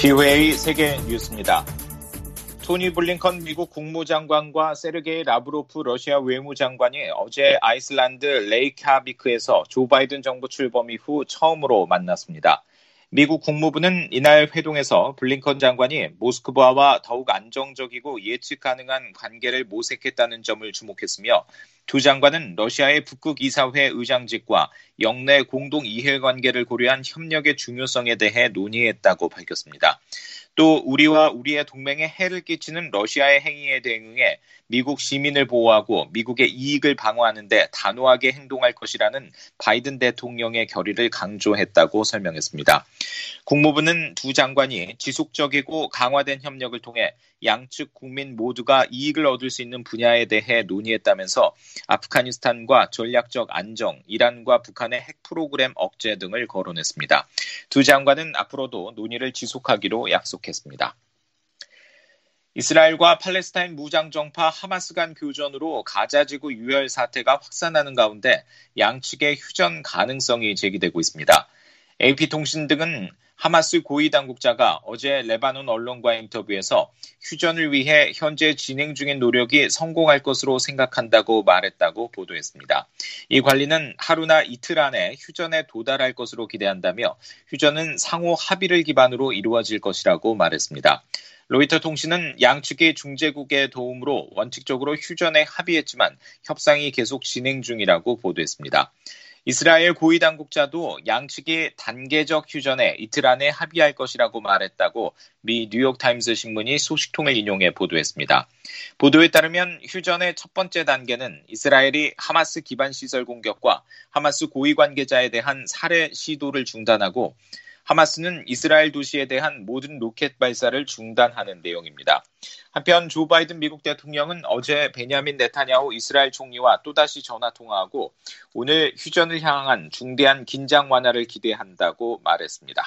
기회의 세계 뉴스입니다. 토니 블링컨 미국 국무장관과 세르게이 라브로프 러시아 외무장관이 어제 아이슬란드 레이캬비크에서 조 바이든 정부 출범 이후 처음으로 만났습니다. 미국 국무부는 이날 회동에서 블링컨 장관이 모스크바와 더욱 안정적이고 예측 가능한 관계를 모색했다는 점을 주목했으며 두 장관은 러시아의 북극 이사회 의장직과 영내 공동 이해관계를 고려한 협력의 중요성에 대해 논의했다고 밝혔습니다. 또 우리와 우리의 동맹에 해를 끼치는 러시아의 행위에 대응해 미국 시민을 보호하고 미국의 이익을 방어하는 데 단호하게 행동할 것이라는 바이든 대통령의 결의를 강조했다고 설명했습니다. 국무부는 두 장관이 지속적이고 강화된 협력을 통해 양측 국민 모두가 이익을 얻을 수 있는 분야에 대해 논의했다면서 아프가니스탄과 전략적 안정, 이란과 북한의 핵 프로그램 억제 등을 거론했습니다. 두 장관은 앞으로도 논의를 지속하기로 약속했습니다. 이스라엘과 팔레스타인 무장정파 하마스 간 교전으로 가자지구 유혈 사태가 확산하는 가운데 양측의 휴전 가능성이 제기되고 있습니다. AP통신 등은 하마스 고위 당국자가 어제 레바논 언론과의 인터뷰에서 휴전을 위해 현재 진행 중인 노력이 성공할 것으로 생각한다고 말했다고 보도했습니다. 이 관리는 하루나 이틀 안에 휴전에 도달할 것으로 기대한다며 휴전은 상호 합의를 기반으로 이루어질 것이라고 말했습니다. 로이터 통신은 양측이 중재국의 도움으로 원칙적으로 휴전에 합의했지만 협상이 계속 진행 중이라고 보도했습니다. 이스라엘 고위 당국자도 양측이 단계적 휴전에 이틀 안에 합의할 것이라고 말했다고 미 뉴욕타임스 신문이 소식통을 인용해 보도했습니다. 보도에 따르면 휴전의 첫 번째 단계는 이스라엘이 하마스 기반 시설 공격과 하마스 고위 관계자에 대한 살해 시도를 중단하고 하마스는 이스라엘 도시에 대한 모든 로켓 발사를 중단하는 내용입니다. 한편 조 바이든 미국 대통령은 어제 베냐민 네타냐후 이스라엘 총리와 또다시 전화통화하고 오늘 휴전을 향한 중대한 긴장 완화를 기대한다고 말했습니다.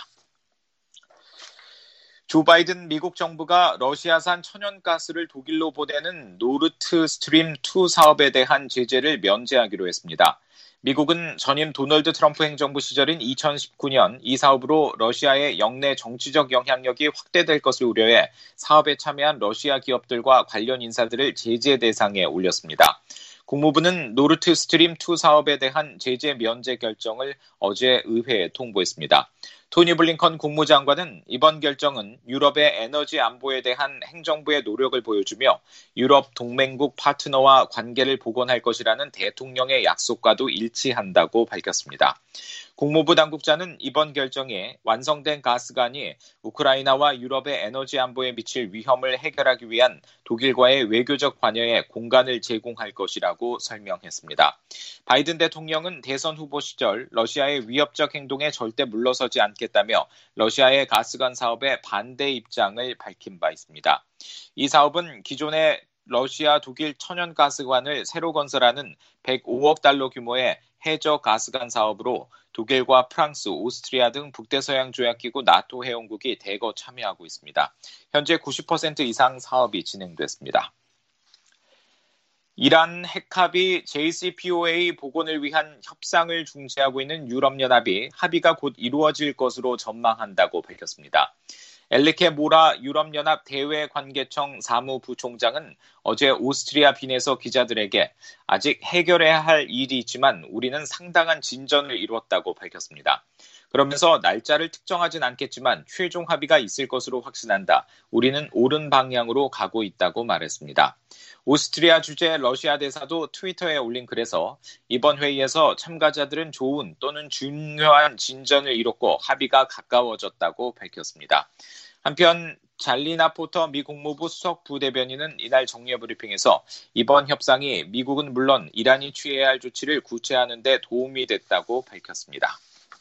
조 바이든 미국 정부가 러시아산 천연가스를 독일로 보내는 노르트 스트림 2 사업에 대한 제재를 면제하기로 했습니다. 미국은 전임 도널드 트럼프 행정부 시절인 2019년 이 사업으로 러시아의 영내 정치적 영향력이 확대될 것을 우려해 사업에 참여한 러시아 기업들과 관련 인사들을 제재 대상에 올렸습니다. 국무부는 노르트 스트림 2 사업에 대한 제재 면제 결정을 어제 의회에 통보했습니다. 토니 블링컨 국무장관은 이번 결정은 유럽의 에너지 안보에 대한 행정부의 노력을 보여주며 유럽 동맹국 파트너와 관계를 복원할 것이라는 대통령의 약속과도 일치한다고 밝혔습니다. 국무부 당국자는 이번 결정이 완성된 가스관이 우크라이나와 유럽의 에너지 안보에 미칠 위험을 해결하기 위한 독일과의 외교적 관여에 공간을 제공할 것이라고 설명했습니다. 바이든 대통령은 대선 후보 시절 러시아의 위협적 행동에 절대 물러서지 않겠다며 러시아의 가스관 사업에 반대 입장을 밝힌 바 있습니다. 이 사업은 기존의 러시아 독일 천연가스관을 새로 건설하는 105억 달러 규모의 해저 가스관 사업으로 독일과 프랑스, 오스트리아 등 북대서양 조약기구 나토 회원국이 대거 참여하고 있습니다. 현재 90% 이상 사업이 진행됐습니다. 이란 핵합의 JCPOA 복원을 위한 협상을 중지하고 있는 유럽연합이 합의가 곧 이루어질 것으로 전망한다고 밝혔습니다. 엘리케 모라 유럽연합 대외관계청 사무부총장은 어제 오스트리아 빈에서 기자들에게 아직 해결해야 할 일이 있지만 우리는 상당한 진전을 이뤘다고 밝혔습니다. 그러면서 날짜를 특정하진 않겠지만 최종 합의가 있을 것으로 확신한다. 우리는 옳은 방향으로 가고 있다고 말했습니다. 오스트리아 주재 러시아 대사도 트위터에 올린 글에서 이번 회의에서 참가자들은 좋은 또는 중요한 진전을 이뤘고 합의가 가까워졌다고 밝혔습니다. 한편 잘리나 포터 미 국무부 수석 부대변인은 이날 정례 브리핑에서 이번 협상이 미국은 물론 이란이 취해야 할 조치를 구체화하는 데 도움이 됐다고 밝혔습니다.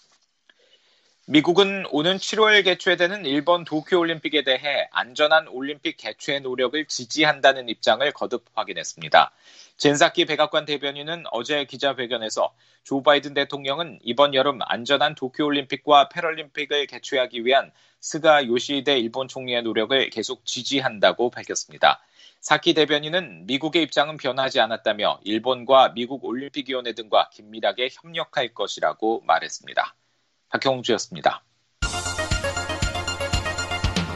미국은 오는 7월 개최되는 일본 도쿄올림픽에 대해 안전한 올림픽 개최 노력을 지지한다는 입장을 거듭 확인했습니다. 젠사키 백악관 대변인은 어제 기자회견에서 조 바이든 대통령은 이번 여름 안전한 도쿄올림픽과 패럴림픽을 개최하기 위한 스가 요시히데 일본 총리의 노력을 계속 지지한다고 밝혔습니다. 사키 대변인은 미국의 입장은 변하지 않았다며 일본과 미국 올림픽위원회 등과 긴밀하게 협력할 것이라고 말했습니다. 박형주였습니다.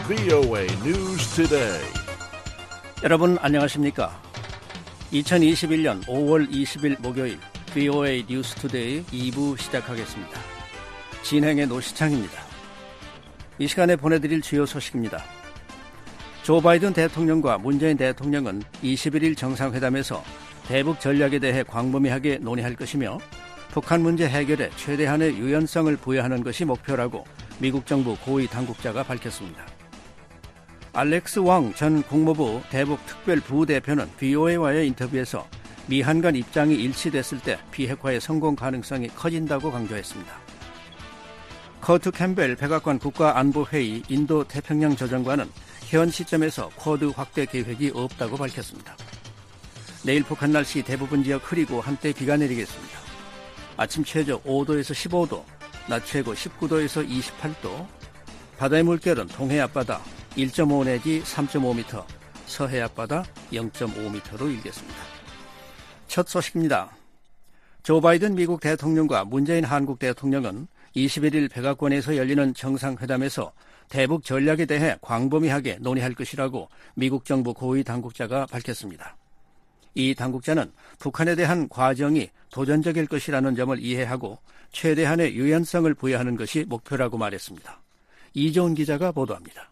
VOA News Today. 여러분 안녕하십니까? 2021년 5월 20일 목요일 VOA 뉴스 투데이 2부 시작하겠습니다. 진행의 노시창입니다. 이 시간에 보내드릴 주요 소식입니다. 조 바이든 대통령과 문재인 대통령은 21일 정상회담에서 대북 전략에 대해 광범위하게 논의할 것이며 북한 문제 해결에 최대한의 유연성을 부여하는 것이 목표라고 미국 정부 고위 당국자가 밝혔습니다. 알렉스 왕 전 국무부 대북 특별 부대표는 VOA와의 인터뷰에서 미한 간 입장이 일치됐을 때 비핵화의 성공 가능성이 커진다고 강조했습니다. 커트 캠벨 백악관 국가안보회의 인도-태평양 조정관은 현 시점에서 쿼드 확대 계획이 없다고 밝혔습니다. 내일 북한 날씨 대부분 지역 흐리고 한때 비가 내리겠습니다. 아침 최저 5도에서 15도, 낮 최고 19도에서 28도, 바다의 물결은 동해 앞바다 1.5 내지 3.5m, 서해 앞바다 0.5m로 일겠습니다. 첫 소식입니다. 조 바이든 미국 대통령과 문재인 한국 대통령은 21일 백악관에서 열리는 정상회담에서 대북 전략에 대해 광범위하게 논의할 것이라고 미국 정부 고위 당국자가 밝혔습니다. 이 당국자는 북한에 대한 과정이 도전적일 것이라는 점을 이해하고 최대한의 유연성을 부여하는 것이 목표라고 말했습니다. 이종훈 기자가 보도합니다.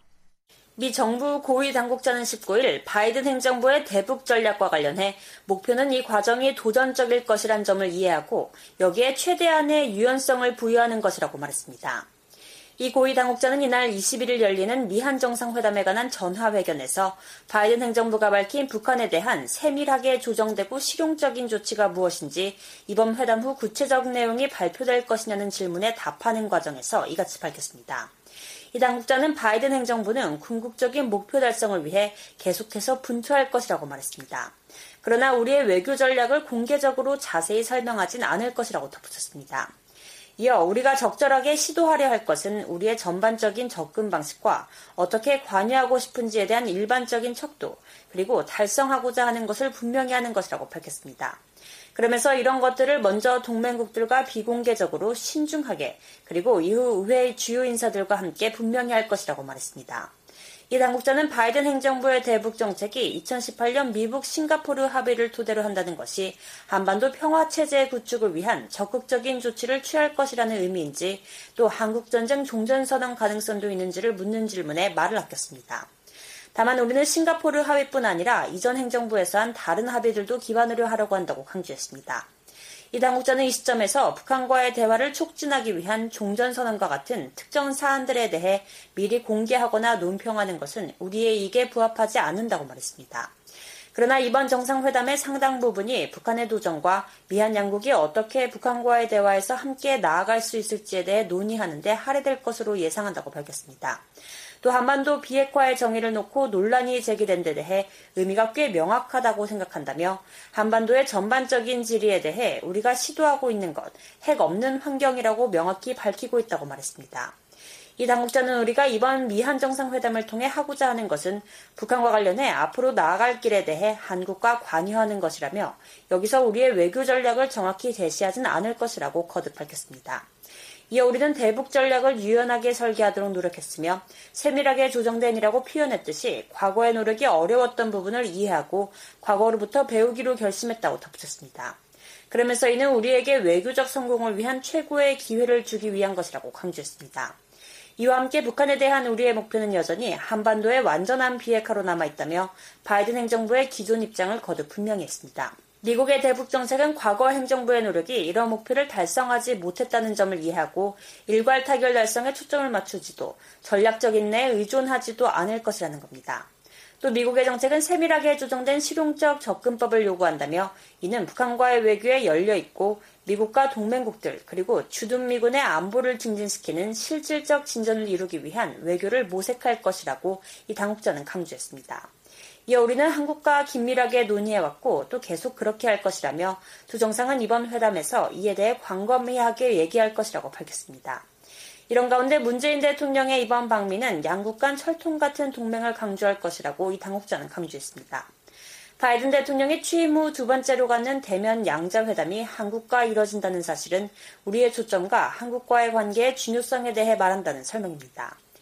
미 정부 고위 당국자는 19일 바이든 행정부의 대북 전략과 관련해 목표는 이 과정이 도전적일 것이란 점을 이해하고 여기에 최대한의 유연성을 부여하는 것이라고 말했습니다. 이 고위 당국자는 이날 21일 열리는 미한 정상회담에 관한 전화회견에서 바이든 행정부가 밝힌 북한에 대한 세밀하게 조정되고 실용적인 조치가 무엇인지 이번 회담 후 구체적 내용이 발표될 것이냐는 질문에 답하는 과정에서 이같이 밝혔습니다. 이 당국자는 바이든 행정부는 궁극적인 목표 달성을 위해 계속해서 분투할 것이라고 말했습니다. 그러나 우리의 외교 전략을 공개적으로 자세히 설명하진 않을 것이라고 덧붙였습니다. 이어 우리가 적절하게 시도하려 할 것은 우리의 전반적인 접근 방식과 어떻게 관여하고 싶은지에 대한 일반적인 척도, 그리고 달성하고자 하는 것을 분명히 하는 것이라고 밝혔습니다. 그러면서 이런 것들을 먼저 동맹국들과 비공개적으로 신중하게, 그리고 이후 의회의 주요 인사들과 함께 분명히 할 것이라고 말했습니다. 이 당국자는 바이든 행정부의 대북 정책이 2018년 미국 싱가포르 합의를 토대로 한다는 것이 한반도 평화체제 구축을 위한 적극적인 조치를 취할 것이라는 의미인지, 또 한국전쟁 종전선언 가능성도 있는지를 묻는 질문에 말을 아꼈습니다. 다만 우리는 싱가포르 합의뿐 아니라 이전 행정부에서 한 다른 합의들도 기반으로 하려고 한다고 강조했습니다. 이 당국자는 이 시점에서 북한과의 대화를 촉진하기 위한 종전선언과 같은 특정 사안들에 대해 미리 공개하거나 논평하는 것은 우리의 이익에 부합하지 않는다고 말했습니다. 그러나 이번 정상회담의 상당 부분이 북한의 도전과 미한 양국이 어떻게 북한과의 대화에서 함께 나아갈 수 있을지에 대해 논의하는 데 할애될 것으로 예상한다고 밝혔습니다. 또 한반도 비핵화의 정의를 놓고 논란이 제기된 데 대해 의미가 꽤 명확하다고 생각한다며 한반도의 전반적인 질의에 대해 우리가 시도하고 있는 것, 핵 없는 환경이라고 명확히 밝히고 있다고 말했습니다. 이 당국자는 우리가 이번 미한 정상회담을 통해 하고자 하는 것은 북한과 관련해 앞으로 나아갈 길에 대해 한국과 관여하는 것이라며 여기서 우리의 외교 전략을 정확히 제시하진 않을 것이라고 거듭 밝혔습니다. 이어 우리는 대북 전략을 유연하게 설계하도록 노력했으며 세밀하게 조정된이라고 표현했듯이 과거의 노력이 어려웠던 부분을 이해하고 과거로부터 배우기로 결심했다고 덧붙였습니다. 그러면서 이는 우리에게 외교적 성공을 위한 최고의 기회를 주기 위한 것이라고 강조했습니다. 이와 함께 북한에 대한 우리의 목표는 여전히 한반도의 완전한 비핵화로 남아있다며 바이든 행정부의 기존 입장을 거듭 분명히 했습니다. 미국의 대북 정책은 과거 행정부의 노력이 이런 목표를 달성하지 못했다는 점을 이해하고 일괄 타결 달성에 초점을 맞추지도 전략적 인내에 의존하지도 않을 것이라는 겁니다. 또 미국의 정책은 세밀하게 조정된 실용적 접근법을 요구한다며 이는 북한과의 외교에 열려있고 미국과 동맹국들 그리고 주둔미군의 안보를 증진시키는 실질적 진전을 이루기 위한 외교를 모색할 것이라고 이 당국자는 강조했습니다. 이어 우리는 한국과 긴밀하게 논의해왔고 또 계속 그렇게 할 것이라며 두 정상은 이번 회담에서 이에 대해 광범위하게 얘기할 것이라고 밝혔습니다. 이런 가운데 문재인 대통령의 이번 방미는 양국 간 철통 같은 동맹을 강조할 것이라고 이 당국자는 강조했습니다. 바이든 대통령이 취임 후 두 번째로 갖는 대면 양자회담이 한국과 이뤄진다는 사실은 우리의 초점과 한국과의 관계의 중요성에 대해 말한다는 설명입니다.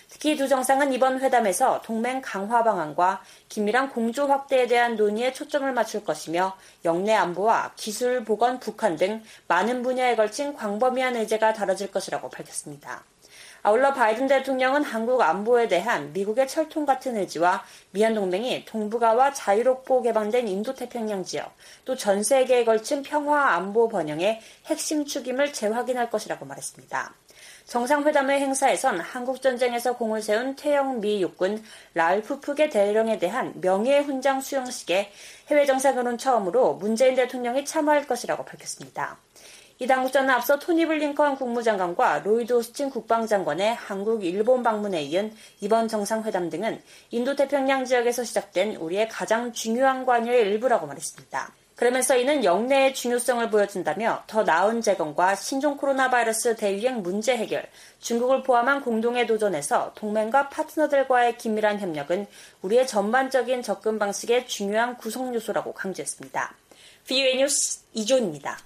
특히 두 정상은 이번 회담에서 동맹 강화 방안과 긴밀한 공조 확대에 대한 논의에 초점을 맞출 것이며 영내 안보와 기술 보건 북한 등 많은 분야에 걸친 광범위한 의제가 다뤄질 것이라고 밝혔습니다. 아울러 바이든 대통령은 한국 안보에 대한 미국의 철통 같은 의지와 미한 동맹이 동북아와 자유롭고 개방된 인도태평양 지역, 또 전 세계에 걸친 평화 안보 번영의 핵심 축임을 재확인할 것이라고 말했습니다. 정상회담의 행사에선 한국전쟁에서 공을 세운 태영 미 육군 라울프 푸게 대령에 대한 명예훈장 수여식에 해외 정상으로는 처음으로 문재인 대통령이 참여할 것이라고 밝혔습니다. 이 당국자는 앞서 토니 블링컨 국무장관과 로이드 오스틴 국방장관의 한국, 일본 방문에 이은 이번 정상회담 등은 인도태평양 지역에서 시작된 우리의 가장 중요한 관여의 일부라고 말했습니다. 그러면서 이는 영내의 중요성을 보여준다며 더 나은 재건과 신종 코로나 바이러스 대유행 문제 해결, 중국을 포함한 공동의 도전에서 동맹과 파트너들과의 긴밀한 협력은 우리의 전반적인 접근 방식의 중요한 구성 요소라고 강조했습니다. VOA 뉴스 이조은입니다.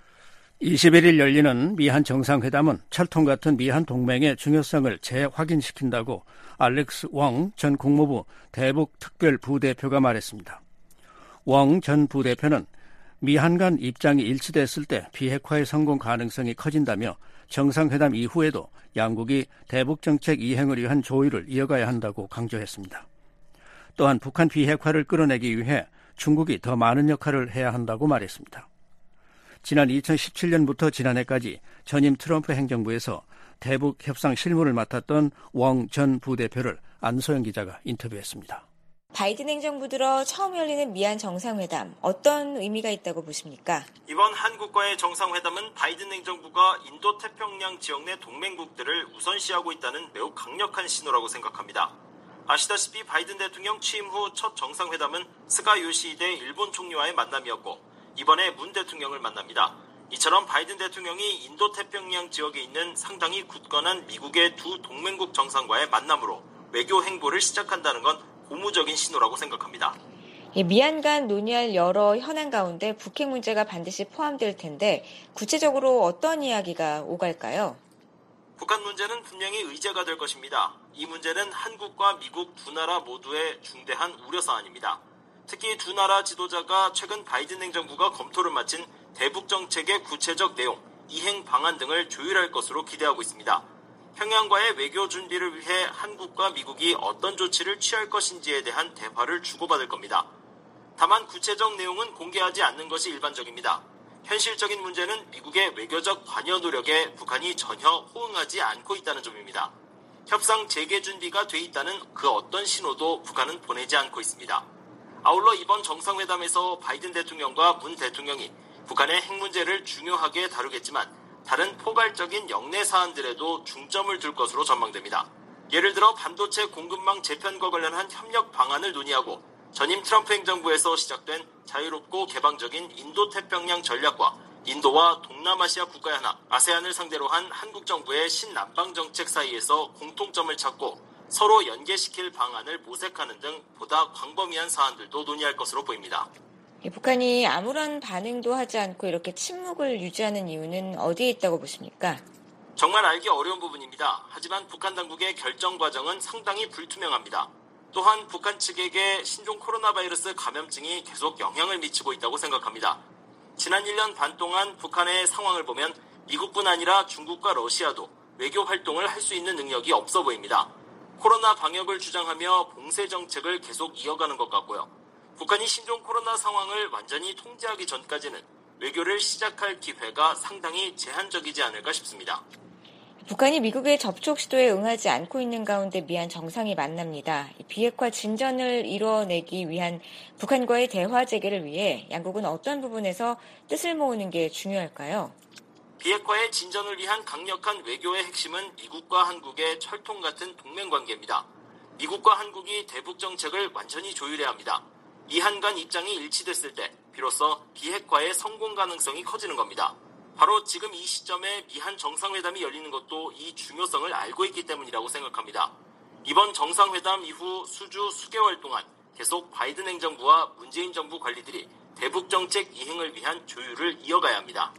21일 열리는 미한 정상회담은 철통 같은 미한 동맹의 중요성을 재확인시킨다고 알렉스 웡 전 국무부 대북 특별 부대표가 말했습니다. 웡 전 부대표는 미한 간 입장이 일치됐을 때 비핵화의 성공 가능성이 커진다며 정상회담 이후에도 양국이 대북정책 이행을 위한 조율을 이어가야 한다고 강조했습니다. 또한 북한 비핵화를 끌어내기 위해 중국이 더 많은 역할을 해야 한다고 말했습니다. 지난 2017년부터 지난해까지 전임 트럼프 행정부에서 대북 협상 실무를 맡았던 웡 전 부대표를 안소영 기자가 인터뷰했습니다. 바이든 행정부 들어 처음 열리는 미한 정상회담, 어떤 의미가 있다고 보십니까? 이번 한국과의 정상회담은 바이든 행정부가 인도태평양 지역 내 동맹국들을 우선시하고 있다는 매우 강력한 신호라고 생각합니다. 아시다시피 바이든 대통령 취임 후 첫 정상회담은 스가 요시히데 일본 총리와의 만남이었고 이번에 문 대통령을 만납니다. 이처럼 바이든 대통령이 인도태평양 지역에 있는 상당히 굳건한 미국의 두 동맹국 정상과의 만남으로 외교 행보를 시작한다는 건 고무적인 신호라고 생각합니다. 미한 간 논의할 여러 현안 가운데 북핵 문제가 반드시 포함될 텐데 구체적으로 어떤 이야기가 오갈까요? 북한 문제는 분명히 의제가 될 것입니다. 이 문제는 한국과 미국 두 나라 모두의 중대한 우려사안입니다. 특히 두 나라 지도자가 최근 바이든 행정부가 검토를 마친 대북 정책의 구체적 내용, 이행 방안 등을 조율할 것으로 기대하고 있습니다. 평양과의 외교 준비를 위해 한국과 미국이 어떤 조치를 취할 것인지에 대한 대화를 주고받을 겁니다. 다만 구체적 내용은 공개하지 않는 것이 일반적입니다. 현실적인 문제는 미국의 외교적 관여 노력에 북한이 전혀 호응하지 않고 있다는 점입니다. 협상 재개 준비가 돼 있다는 그 어떤 신호도 북한은 보내지 않고 있습니다. 아울러 이번 정상회담에서 바이든 대통령과 문 대통령이 북한의 핵 문제를 중요하게 다루겠지만 다른 포괄적인 영내 사안들에도 중점을 둘 것으로 전망됩니다. 예를 들어 반도체 공급망 재편과 관련한 협력 방안을 논의하고 전임 트럼프 행정부에서 시작된 자유롭고 개방적인 인도태평양 전략과 인도와 동남아시아 국가연합, 아세안을 상대로 한 한국 정부의 신남방 정책 사이에서 공통점을 찾고 서로 연계시킬 방안을 모색하는 등 보다 광범위한 사안들도 논의할 것으로 보입니다. 북한이 아무런 반응도 하지 않고 이렇게 침묵을 유지하는 이유는 어디에 있다고 보십니까? 정말 알기 어려운 부분입니다. 하지만 북한 당국의 결정 과정은 상당히 불투명합니다. 또한 북한 측에게 신종 코로나 바이러스 감염증이 계속 영향을 미치고 있다고 생각합니다. 지난 1년 반 동안 북한의 상황을 보면 미국뿐 아니라 중국과 러시아도 외교 활동을 할 수 있는 능력이 없어 보입니다. 코로나 방역을 주장하며 봉쇄 정책을 계속 이어가는 것 같고요. 북한이 신종 코로나 상황을 완전히 통제하기 전까지는 외교를 시작할 기회가 상당히 제한적이지 않을까 싶습니다. 북한이 미국의 접촉 시도에 응하지 않고 있는 가운데 미한 정상이 만납니다. 비핵화 진전을 이뤄내기 위한 북한과의 대화 재개를 위해 양국은 어떤 부분에서 뜻을 모으는 게 중요할까요? 비핵화의 진전을 위한 강력한 외교의 핵심은 미국과 한국의 철통 같은 동맹관계입니다. 미국과 한국이 대북 정책을 완전히 조율해야 합니다. 미한 간 입장이 일치됐을 때 비로소 비핵화의 성공 가능성이 커지는 겁니다. 바로 지금 이 시점에 미한 정상회담이 열리는 것도 이 중요성을 알고 있기 때문이라고 생각합니다. 이번 정상회담 이후 수개월 동안 계속 바이든 행정부와 문재인 정부 관리들이 대북 정책 이행을 위한 조율을 이어가야 합니다.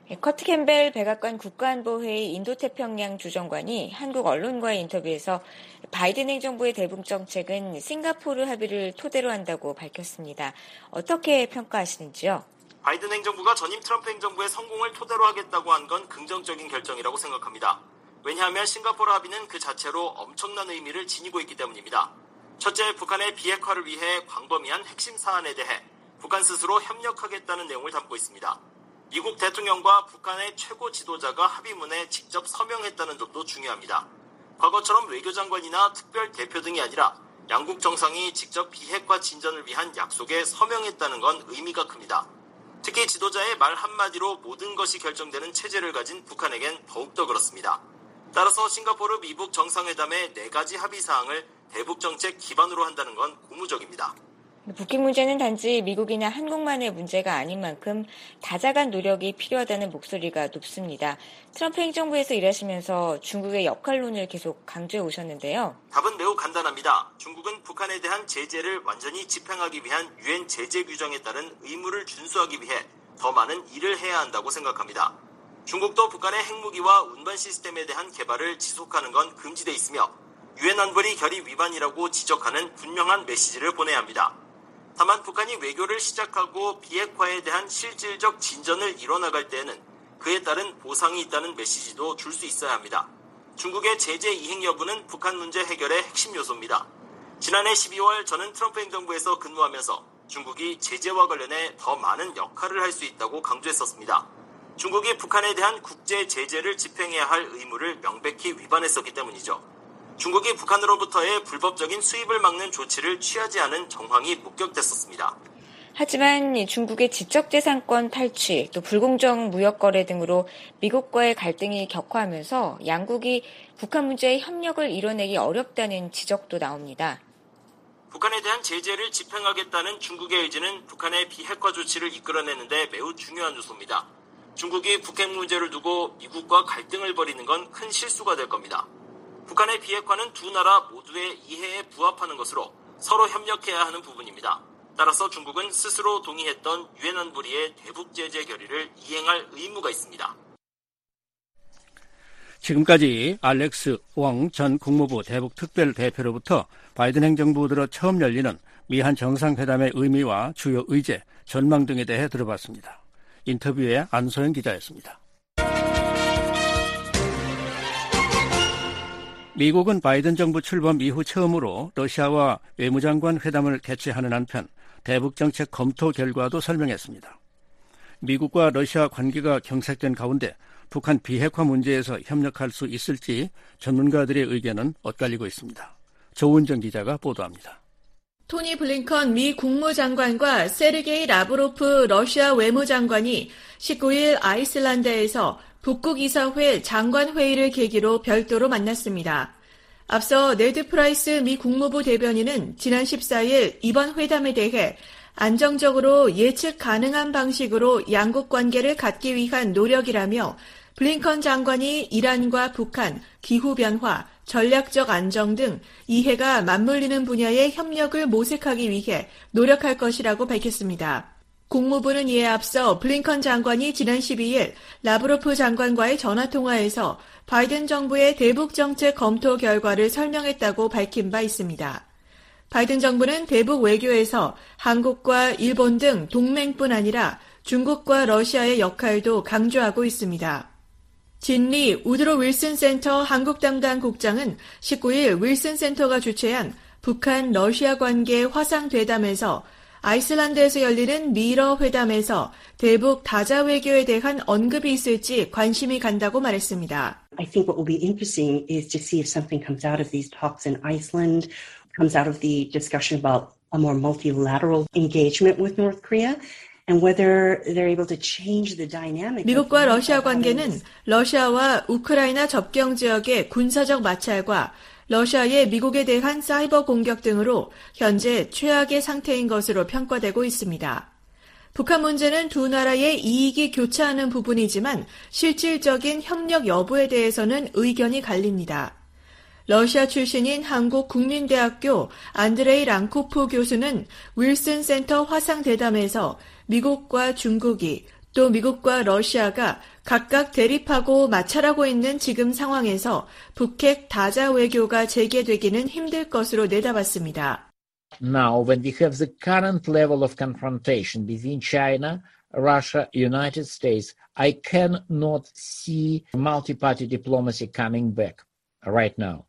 커트 캠벨 백악관 국가안보회의 인도태평양 주정관이 한국 언론과의 인터뷰에서 바이든 행정부의 대북 정책은 싱가포르 합의를 토대로 한다고 밝혔습니다. 어떻게 평가하시는지요? 바이든 행정부가 전임 트럼프 행정부의 성공을 토대로 하겠다고 한 건 긍정적인 결정이라고 생각합니다. 왜냐하면 싱가포르 합의는 그 자체로 엄청난 의미를 지니고 있기 때문입니다. 첫째, 북한의 비핵화를 위해 광범위한 핵심 사안에 대해 북한 스스로 협력하겠다는 내용을 담고 있습니다. 미국 대통령과 북한의 최고 지도자가 합의문에 직접 서명했다는 점도 중요합니다. 과거처럼 외교장관이나 특별 대표 등이 아니라 양국 정상이 직접 비핵화 진전을 위한 약속에 서명했다는 건 의미가 큽니다. 특히 지도자의 말 한마디로 모든 것이 결정되는 체제를 가진 북한에겐 더욱더 그렇습니다. 따라서 싱가포르 미북 정상회담의 4가지 합의사항을 대북정책 기반으로 한다는 건 고무적입니다. 북핵 문제는 단지 미국이나 한국만의 문제가 아닌 만큼 다자간 노력이 필요하다는 목소리가 높습니다. 트럼프 행정부에서 일하시면서 중국의 역할론을 계속 강조해 오셨는데요. 답은 매우 간단합니다. 중국은 북한에 대한 제재를 완전히 집행하기 위한 유엔 제재 규정에 따른 의무를 준수하기 위해 더 많은 일을 해야 한다고 생각합니다. 중국도 북한의 핵무기와 운반 시스템에 대한 개발을 지속하는 건 금지돼 있으며 유엔 안보리 결의 위반이라고 지적하는 분명한 메시지를 보내야 합니다. 다만 북한이 외교를 시작하고 비핵화에 대한 실질적 진전을 이뤄나갈 때에는 그에 따른 보상이 있다는 메시지도 줄 수 있어야 합니다. 중국의 제재 이행 여부는 북한 문제 해결의 핵심 요소입니다. 지난해 12월 저는 트럼프 행정부에서 근무하면서 중국이 제재와 관련해 더 많은 역할을 할 수 있다고 강조했었습니다. 중국이 북한에 대한 국제 제재를 집행해야 할 의무를 명백히 위반했었기 때문이죠. 중국이 북한으로부터의 불법적인 수입을 막는 조치를 취하지 않은 정황이 목격됐었습니다. 하지만 중국의 지적재산권 탈취, 또 불공정 무역거래 등으로 미국과의 갈등이 격화하면서 양국이 북한 문제의 협력을 이뤄내기 어렵다는 지적도 나옵니다. 북한에 대한 제재를 집행하겠다는 중국의 의지는 북한의 비핵화 조치를 이끌어내는 데 매우 중요한 요소입니다. 중국이 북핵 문제를 두고 미국과 갈등을 벌이는 건 큰 실수가 될 겁니다. 북한의 비핵화는 두 나라 모두의 이해에 부합하는 것으로 서로 협력해야 하는 부분입니다. 따라서 중국은 스스로 동의했던 유엔 안보리의 대북 제재 결의를 이행할 의무가 있습니다. 지금까지 알렉스 웡 전 국무부 대북 특별 대표로부터 바이든 행정부 들어 처음 열리는 미한 정상회담의 의미와 주요 의제, 전망 등에 대해 들어봤습니다. 인터뷰에 안소영 기자였습니다. 미국은 바이든 정부 출범 이후 처음으로 러시아와 외무장관 회담을 개최하는 한편 대북 정책 검토 결과도 설명했습니다. 미국과 러시아 관계가 경색된 가운데 북한 비핵화 문제에서 협력할 수 있을지 전문가들의 의견은 엇갈리고 있습니다. 조은정 기자가 보도합니다. 토니 블링컨 미 국무장관과 세르게이 라브로프 러시아 외무장관이 19일 아이슬란드에서 북극이사회 장관회의를 계기로 별도로 만났습니다. 앞서 네드 프라이스 미 국무부 대변인은 지난 14일 이번 회담에 대해 안정적으로 예측 가능한 방식으로 양국 관계를 갖기 위한 노력이라며 블링컨 장관이 이란과 북한, 기후변화, 전략적 안정 등 이해가 맞물리는 분야의 협력을 모색하기 위해 노력할 것이라고 밝혔습니다. 국무부는 이에 앞서 블링컨 장관이 지난 12일 라브로프 장관과의 전화통화에서 바이든 정부의 대북 정책 검토 결과를 설명했다고 밝힌 바 있습니다. 바이든 정부는 대북 외교에서 한국과 일본 등 동맹뿐 아니라 중국과 러시아의 역할도 강조하고 있습니다. 진리 우드로 윌슨 센터 한국 담당 국장은 19일 윌슨 센터가 주최한 북한 러시아 관계 화상 대담에서 아이슬란드에서 열리는 미러 회담에서 대북 다자 외교에 대한 언급이 있을지 관심이 간다고 말했습니다. I think what will be interesting is to see if something comes out of these talks in Iceland, comes out of the discussion about a more multilateral engagement with North Korea. And whether they're able to change the dynamic. 미국과 러시아 관계는 러시아와 우크라이나 접경 지역의 군사적 마찰과 러시아의 미국에 대한 사이버 공격 등으로 현재 최악의 상태인 것으로 평가되고 있습니다. 북한 문제는 두 나라의 이익이 교차하는 부분이지만 실질적인 협력 여부에 대해서는 의견이 갈립니다. 러시아 출신인 한국국민대학교 안드레이 랑코프 교수는 윌슨 센터 화상 대담에서 미국과 중국이 또 미국과 러시아가 각각 대립하고 마찰하고 있는 지금 상황에서 북핵 다자 외교가 재개되기는 힘들 것으로 내다봤습니다. Now, when we have the current level of confrontation between China, Russia, United States, I cannot see multi-party diplomacy coming back right now.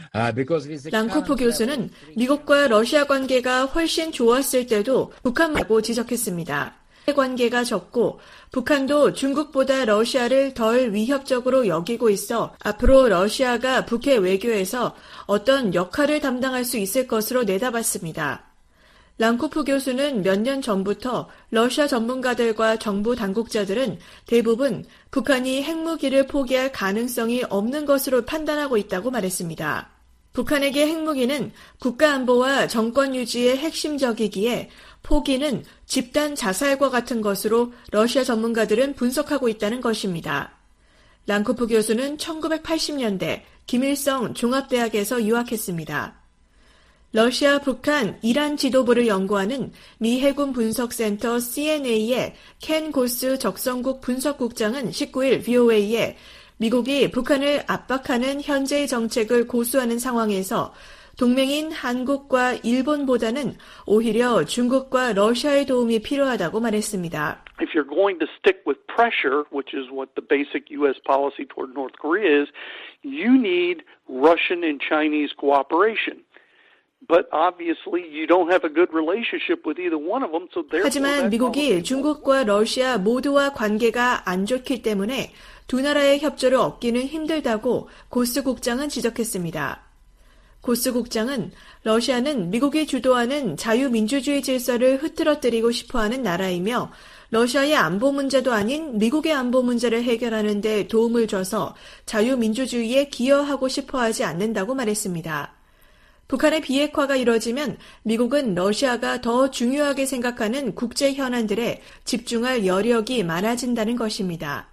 랑코프 교수는 미국과 러시아 관계가 훨씬 좋았을 때도 북한하고 지적했습니다. 관계가 적고 북한도 중국보다 러시아를 덜 위협적으로 여기고 있어 앞으로 러시아가 북핵 외교에서 어떤 역할을 담당할 수 있을 것으로 내다봤습니다. 랑코프 교수는 몇 년 전부터 러시아 전문가들과 정부 당국자들은 대부분 북한이 핵무기를 포기할 가능성이 없는 것으로 판단하고 있다고 말했습니다. 북한에게 핵무기는 국가안보와 정권 유지에 핵심적이기에 포기는 집단 자살과 같은 것으로 러시아 전문가들은 분석하고 있다는 것입니다. 랑코프 교수는 1980년대 김일성 종합대학에서 유학했습니다. 러시아, 북한, 이란 지도부를 연구하는 미 해군 분석센터 CNA의 켄 고스 적성국 분석국장은 19일 VOA에 미국이 북한을 압박하는 현재의 정책을 고수하는 상황에서 동맹인 한국과 일본보다는 오히려 중국과 러시아의 도움이 필요하다고 말했습니다. If you're going to stick with pressure, which is what the basic U.S. policy toward North Korea is, you need Russian and Chinese cooperation. But obviously you don't have a good relationship with either one of them, so therefore. 하지만 미국이 중국과 러시아 모두와 관계가 안 좋기 때문에 두 나라의 협조를 얻기는 힘들다고 고스 국장은 지적했습니다. 고스 국장은 러시아는 미국이 주도하는 자유민주주의 질서를 흐트러뜨리고 싶어하는 나라이며 러시아의 안보 문제도 아닌 미국의 안보 문제를 해결하는 데 도움을 줘서 자유민주주의에 기여하고 싶어하지 않는다고 말했습니다. 북한의 비핵화가 이뤄지면 미국은 러시아가 더 중요하게 생각하는 국제 현안들에 집중할 여력이 많아진다는 것입니다.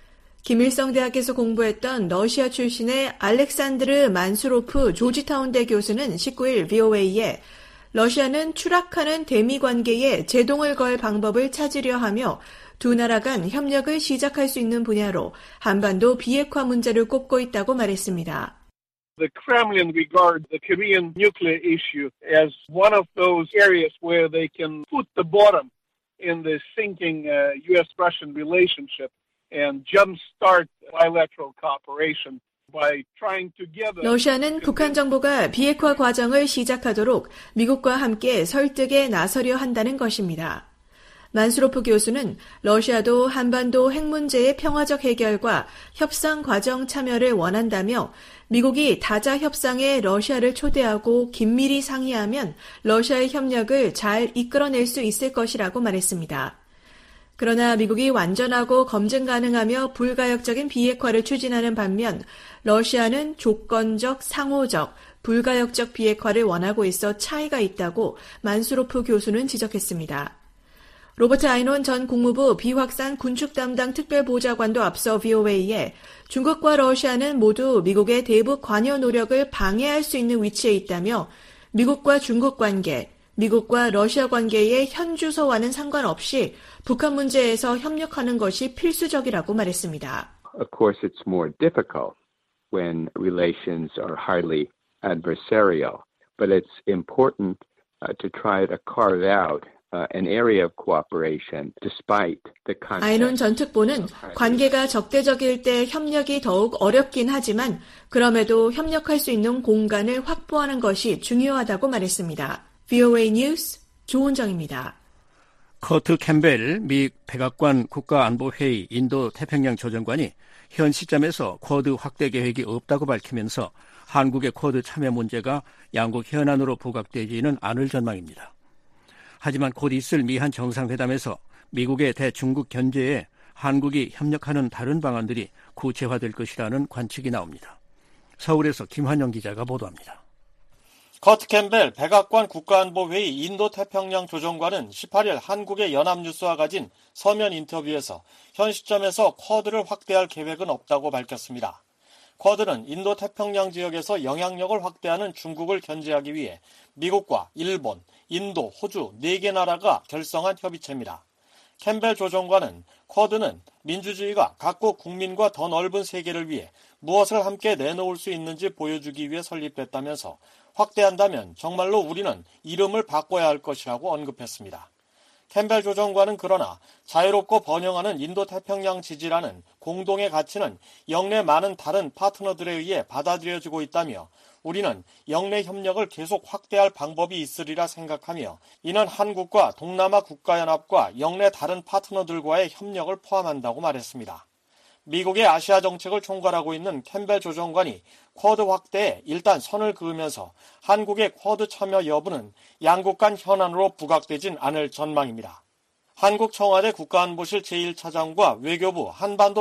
김일성 대학에서 공부했던 러시아 출신의 알렉산드르 만수로프 조지타운대 교수는 19일 VOA에 러시아는 추락하는 대미 관계에 제동을 걸 방법을 찾으려 하며 두 나라 간 협력을 시작할 수 있는 분야로 한반도 비핵화 문제를 꼽고 있다고 말했습니다. The Kremlin regards the Korean nuclear issue as one of those areas where they can put the bottom in the sinking U.S.-Russian relationship and jumpstart bilateral cooperation by trying together. 러시아는 북한 정부가 비핵화 과정을 시작하도록 미국과 함께 설득에 나서려 한다는 것입니다. 만수로프 교수는 러시아도 한반도 핵 문제의 평화적 해결과 협상 과정 참여를 원한다며 미국이 다자 협상에 러시아를 초대하고 긴밀히 상의하면 러시아의 협력을 잘 이끌어낼 수 있을 것이라고 말했습니다. 그러나 미국이 완전하고 검증 가능하며 불가역적인 비핵화를 추진하는 반면 러시아는 조건적, 상호적, 불가역적 비핵화를 원하고 있어 차이가 있다고 만수로프 교수는 지적했습니다. 로버트 아이논 전 국무부 비확산 군축 담당 특별보좌관도 앞서 VOA에 중국과 러시아는 모두 미국의 대북 관여 노력을 방해할 수 있는 위치에 있다며 미국과 중국 관계, 미국과 러시아 관계의 현주소와는 상관없이 북한 문제에서 협력하는 것이 필수적이라고 말했습니다. Of course, it's more difficult when relations are highly adversarial, but it's important to try to carve out an area of cooperation despite the context. 아이논 전 특보는 관계가 적대적일 때 협력이 더욱 어렵긴 하지만 그럼에도 협력할 수 있는 공간을 확보하는 것이 중요하다고 말했습니다. VOA 뉴스 조은정입니다. 커트 캠벨 미 백악관 국가안보회의 인도 태평양 조정관이 현 시점에서 쿼드 확대 계획이 없다고 밝히면서 한국의 쿼드 참여 문제가 양국 현안으로 부각되지는 않을 전망입니다. 하지만 곧 있을 미한 정상회담에서 미국의 대중국 견제에 한국이 협력하는 다른 방안들이 구체화될 것이라는 관측이 나옵니다. 서울에서 김환영 기자가 보도합니다. 커트 캠벨 백악관 국가안보회의 인도태평양 조정관은 18일 한국의 연합뉴스와 가진 서면 인터뷰에서 현 시점에서 쿼드를 확대할 계획은 없다고 밝혔습니다. 쿼드는 인도태평양 지역에서 영향력을 확대하는 중국을 견제하기 위해 미국과 일본, 인도, 호주 4개 나라가 결성한 협의체입니다. 캠벨 조정관은 쿼드는 민주주의가 각국 국민과 더 넓은 세계를 위해 무엇을 함께 내놓을 수 있는지 보여주기 위해 설립됐다면서 확대한다면 정말로 우리는 이름을 바꿔야 할 것이라고 언급했습니다. 캠벨 조정관은 그러나 자유롭고 번영하는 인도태평양 지지라는 공동의 가치는 영내 많은 다른 파트너들에 의해 받아들여지고 있다며 우리는 영내 협력을 계속 확대할 방법이 있으리라 생각하며 이는 한국과 동남아 국가연합과 영내 다른 파트너들과의 협력을 포함한다고 말했습니다. 미국의 아시아 정책을 총괄하고 있는 캠벨 조정관이 쿼드 확대에 일단 선을 그으면서 한국의 쿼드 참여 여부는 양국 간 현안으로 부각되진 않을 전망입니다. 한국 청와대 국가안보실 제1차장과 외교부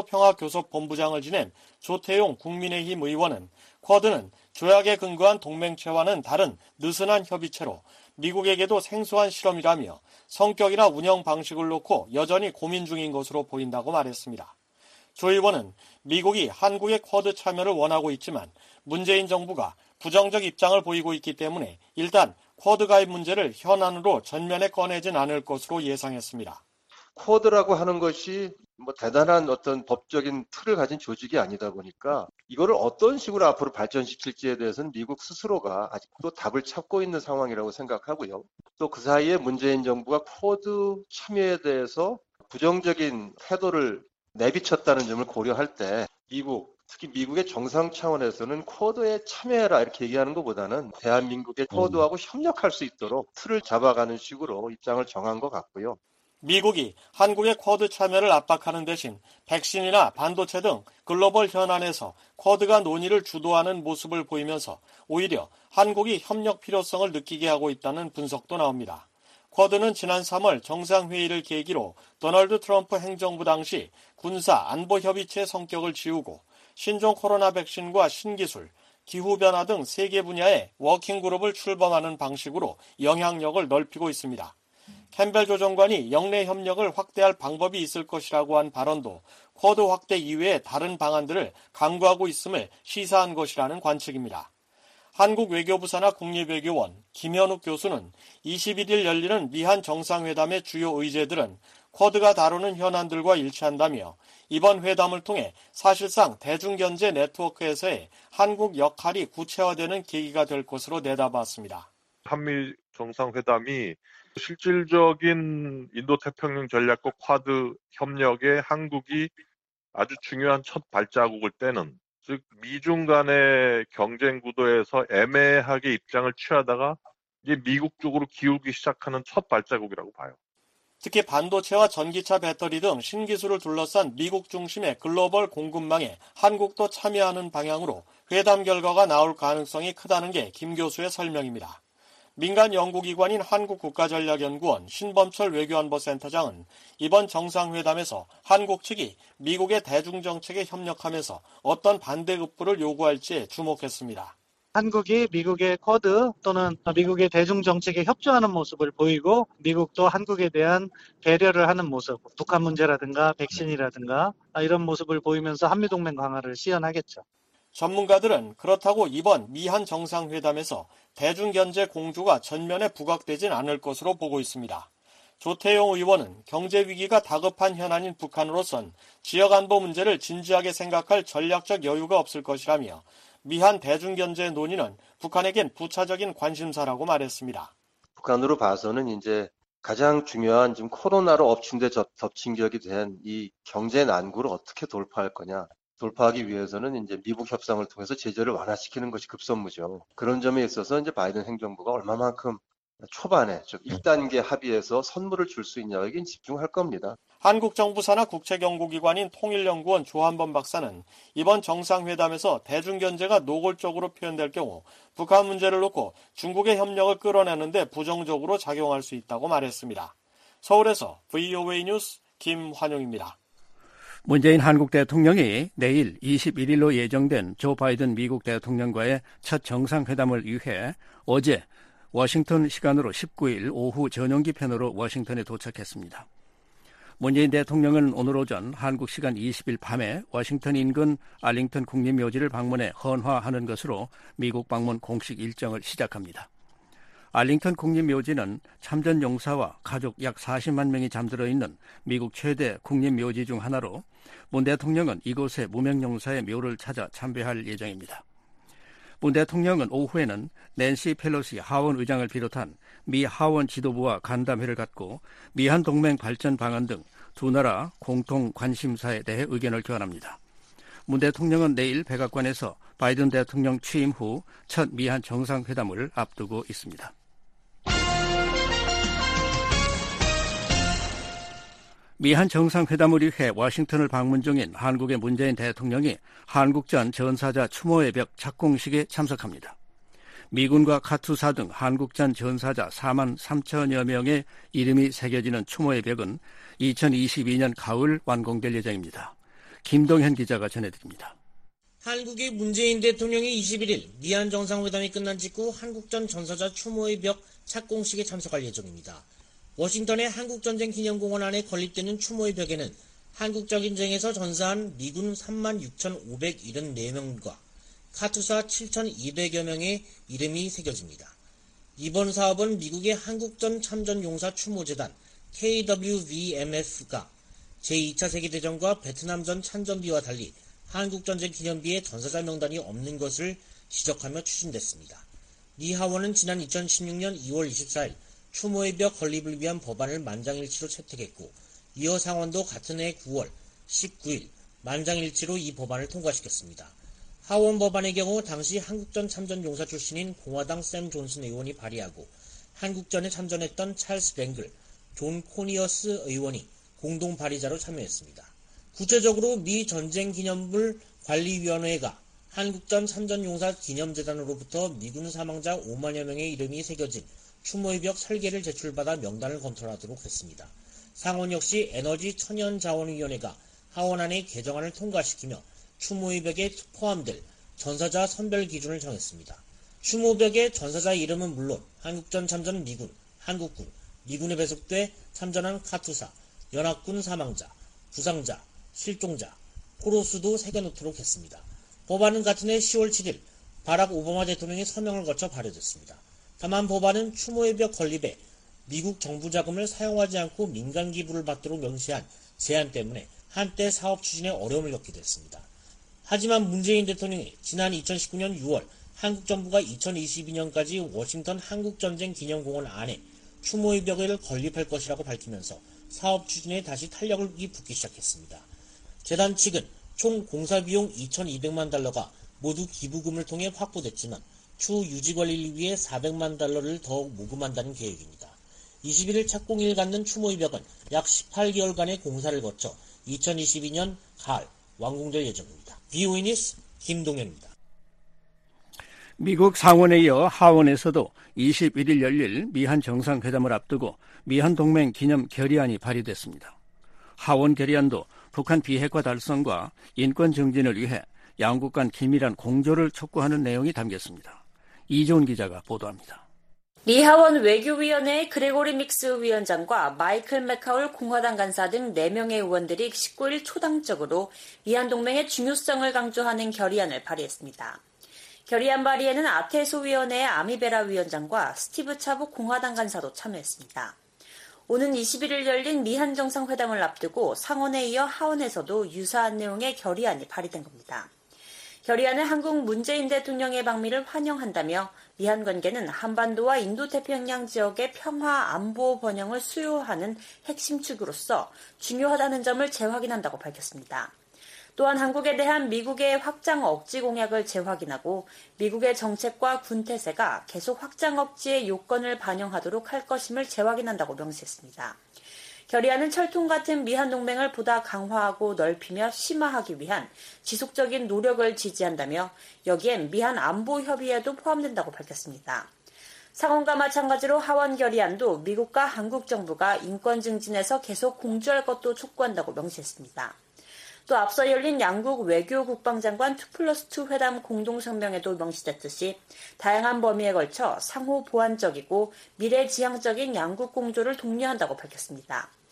한반도평화교섭본부장을 지낸 조태용 국민의힘 의원은 쿼드는 조약에 근거한 동맹체와는 다른 느슨한 협의체로 미국에게도 생소한 실험이라며 성격이나 운영 방식을 놓고 여전히 고민 중인 것으로 보인다고 말했습니다. 조 의원은 미국이 한국의 쿼드 참여를 원하고 있지만 문재인 정부가 부정적 입장을 보이고 있기 때문에 일단 쿼드 가입 문제를 현안으로 전면에 꺼내진 않을 것으로 예상했습니다. 쿼드라고 하는 것이 대단한 어떤 법적인 틀을 가진 조직이 아니다 보니까 이거를 어떤 식으로 앞으로 발전시킬지에 대해서는 미국 스스로가 아직도 답을 찾고 있는 상황이라고 생각하고요. 또 그 사이에 문재인 정부가 쿼드 참여에 대해서 부정적인 태도를 내비쳤다는 점을 고려할 때 특히 미국의 정상 차원에서는 쿼드에 참여해라 이렇게 얘기하는 것보다는 대한민국의 쿼드하고 협력할 수 있도록 틀을 잡아가는 식으로 입장을 정한 것 같고요. 미국이 한국의 쿼드 참여를 압박하는 대신 백신이나 반도체 등 글로벌 현안에서 쿼드가 논의를 주도하는 모습을 보이면서 오히려 한국이 협력 필요성을 느끼게 하고 있다는 분석도 나옵니다. 쿼드는 지난 3월 정상회의를 계기로 도널드 트럼프 행정부 당시 군사 안보협의체의 성격을 지우고 신종 코로나 백신과 신기술, 기후변화 등 세계 분야의 워킹그룹을 출범하는 방식으로 영향력을 넓히고 있습니다. 캠벨 조정관이 영내 협력을 확대할 방법이 있을 것이라고 한 발언도 쿼드 확대 이외의 다른 방안들을 강구하고 있음을 시사한 것이라는 관측입니다. 한국 외교부 산하 국립외교원 김현욱 교수는 21일 열리는 미한 정상회담의 주요 의제들은 쿼드가 다루는 현안들과 일치한다며 이번 회담을 통해 사실상 대중견제 네트워크에서의 한국 역할이 구체화되는 계기가 될 것으로 내다봤습니다. 한미 정상회담이 실질적인 인도태평양 전략과 쿼드 협력에 한국이 아주 중요한 첫 발자국을 떼는, 즉 미중 간의 경쟁 구도에서 애매하게 입장을 취하다가 이제 미국 쪽으로 기울기 시작하는 첫 발자국이라고 봐요. 특히 반도체와 전기차 배터리 등 신기술을 둘러싼 미국 중심의 글로벌 공급망에 한국도 참여하는 방향으로 회담 결과가 나올 가능성이 크다는 게 김 교수의 설명입니다. 민간 연구기관인 한국국가전략연구원 신범철 외교안보센터장은 이번 정상회담에서 한국 측이 미국의 대중정책에 협력하면서 어떤 반대급부를 요구할지에 주목했습니다. 한국이 미국의 쿼드 또는 미국의 대중정책에 협조하는 모습을 보이고 미국도 한국에 대한 배려를 하는 모습, 북한 문제라든가 백신이라든가 이런 모습을 보이면서 한미동맹 강화를 시연하겠죠. 전문가들은 그렇다고 이번 미한 정상회담에서 대중견제 공조가 전면에 부각되진 않을 것으로 보고 있습니다. 조태용 의원은 경제위기가 다급한 현안인 북한으로선 지역안보 문제를 진지하게 생각할 전략적 여유가 없을 것이라며 미한 대중견제 논의는 북한에겐 부차적인 관심사라고 말했습니다. 북한으로 봐서는 이제 가장 중요한 지금 코로나로 엎친데 덮친 격이 된 이 경제 난구를 어떻게 돌파할 거냐. 돌파하기 위해서는 이제 미국 협상을 통해서 제재를 완화시키는 것이 급선무죠. 그런 점에 있어서 이제 바이든 행정부가 얼마만큼 초반에 좀 1단계 합의해서 선물을 줄 수 있냐에 집중할 겁니다. 한국 정부 산하 국책연구기관인 통일연구원 조한범 박사는 이번 정상회담에서 대중견제가 노골적으로 표현될 경우 북한 문제를 놓고 중국의 협력을 끌어내는 데 부정적으로 작용할 수 있다고 말했습니다. 서울에서 VOA 뉴스 김환용입니다. 문재인 한국 대통령이 내일 21일로 예정된 조 바이든 미국 대통령과의 첫 정상회담을 위해 어제 워싱턴 시간으로 19일 오후 전용기 편으로 워싱턴에 도착했습니다. 문재인 대통령은 오늘 오전 한국 시간 20일 밤에 워싱턴 인근 알링턴 국립묘지를 방문해 헌화하는 것으로 미국 방문 공식 일정을 시작합니다. 알링턴 국립묘지는 참전 용사와 가족 약 40만 명이 잠들어 있는 미국 최대 국립묘지 중 하나로 문 대통령은 이곳에 무명용사의 묘를 찾아 참배할 예정입니다. 문 대통령은 오후에는 낸시 펠로시 하원 의장을 비롯한 미 하원 지도부와 간담회를 갖고 미한 동맹 발전 방안 등 두 나라 공통 관심사에 대해 의견을 교환합니다. 문 대통령은 내일 백악관에서 바이든 대통령 취임 후 첫 미한 정상회담을 앞두고 있습니다. 미한 정상회담을 위해 워싱턴을 방문 중인 한국의 문재인 대통령이 한국전 전사자 추모의 벽 착공식에 참석합니다. 미군과 카투사 등 한국전 전사자 4만 3천여 명의 이름이 새겨지는 추모의 벽은 2022년 가을 완공될 예정입니다. 김동현 기자가 전해드립니다. 한국의 문재인 대통령이 21일 미한 정상회담이 끝난 직후 한국전 전사자 추모의 벽 착공식에 참석할 예정입니다. 워싱턴의 한국전쟁 기념공원 안에 건립되는 추모의 벽에는 한국전쟁에서 전사한 미군 36,574명과 카투사 7,200여 명의 이름이 새겨집니다. 이번 사업은 미국의 한국전 참전용사 추모재단 KWVMF가 제2차 세계대전과 베트남전 참전비와 달리 한국전쟁 기념비에 전사자 명단이 없는 것을 지적하며 추진됐습니다. 미 하원은 지난 2016년 2월 24일 추모의 벽 건립을 위한 법안을 만장일치로 채택했고 이어 상원도 같은 해 9월 19일 만장일치로 이 법안을 통과시켰습니다. 하원 법안의 경우 당시 한국전 참전용사 출신인 공화당 샘 존슨 의원이 발의하고 한국전에 참전했던 찰스 랭글, 존 코니어스 의원이 공동 발의자로 참여했습니다. 구체적으로 미 전쟁기념물 관리위원회가 한국전 참전용사 기념재단으로부터 미군 사망자 5만여 명의 이름이 새겨진 추모의 벽 설계를 제출받아 명단을 검토하도록 했습니다. 상원 역시 에너지 천연자원위원회가 하원안의 개정안을 통과시키며 추모의 벽에 포함될 전사자 선별 기준을 정했습니다. 추모벽의 전사자 이름은 물론 한국전 참전 미군, 한국군, 미군에 배속돼 참전한 카투사, 연합군 사망자, 부상자, 실종자, 포로수도 새겨놓도록 했습니다. 법안은 같은 해 10월 7일 바락 오바마 대통령의 서명을 거쳐 발효됐습니다. 다만 법안은 추모의 벽 건립에 미국 정부 자금을 사용하지 않고 민간 기부를 받도록 명시한 제한 때문에 한때 사업 추진에 어려움을 겪기도 했습니다. 하지만 문재인 대통령이 지난 2019년 6월 한국 정부가 2022년까지 워싱턴 한국전쟁 기념공원 안에 추모의 벽을 건립할 것이라고 밝히면서 사업 추진에 다시 탄력이 붙기 시작했습니다. 재단 측은 총 공사비용 2,200만 달러가 모두 기부금을 통해 확보됐지만 추후 유지관리를 위해 400만 달러를 더욱 모금한다는 계획입니다. 21일 착공일을 갖는 추모의 벽은 약 18개월간의 공사를 거쳐 2022년 가을 완공될 예정입니다. VOA 뉴스 김동현입니다. 미국 상원에 이어 하원에서도 21일 열릴 미한 정상회담을 앞두고 미한 동맹 기념 결의안이 발의됐습니다. 하원 결의안도 북한 비핵화 달성과 인권 증진을 위해 양국 간 긴밀한 공조를 촉구하는 내용이 담겼습니다. 이조은 기자가 보도합니다. 미 하원 외교위원회의 그레고리 믹스 위원장과 마이클 맥카울 공화당 간사 등 4명의 의원들이 19일 초당적으로 미한 동맹의 중요성을 강조하는 결의안을 발의했습니다. 결의안 발의에는 아테소 위원회의 아미베라 위원장과 스티브 차북 공화당 간사도 참여했습니다. 오는 21일 열린 미한 정상회담을 앞두고 상원에 이어 하원에서도 유사한 내용의 결의안이 발의된 겁니다. 결의안은 한국 문재인 대통령의 방미를 환영한다며 미한 관계는 한반도와 인도태평양 지역의 평화 안보 번영을 수요하는 핵심 축으로서 중요하다는 점을 재확인한다고 밝혔습니다. 또한 한국에 대한 미국의 확장 억지 공약을 재확인하고 미국의 정책과 군태세가 계속 확장 억지의 요건을 반영하도록 할 것임을 재확인한다고 명시했습니다. 결의안은 철통 같은 미한 동맹을 보다 강화하고 넓히며 심화하기 위한 지속적인 노력을 지지한다며 여기엔 미한 안보 협의에도 포함된다고 밝혔습니다. 상원과 마찬가지로 하원 결의안도 미국과 한국 정부가 인권 증진에서 계속 공조할 것도 촉구한다고 명시했습니다. 또 앞서 열린 양국 외교 국방장관 2+2 회담 공동성명에도 명시됐듯이 다양한 범위에 걸쳐 상호 보완적이고 미래지향적인 양국 공조를 독려한다고 밝혔습니다.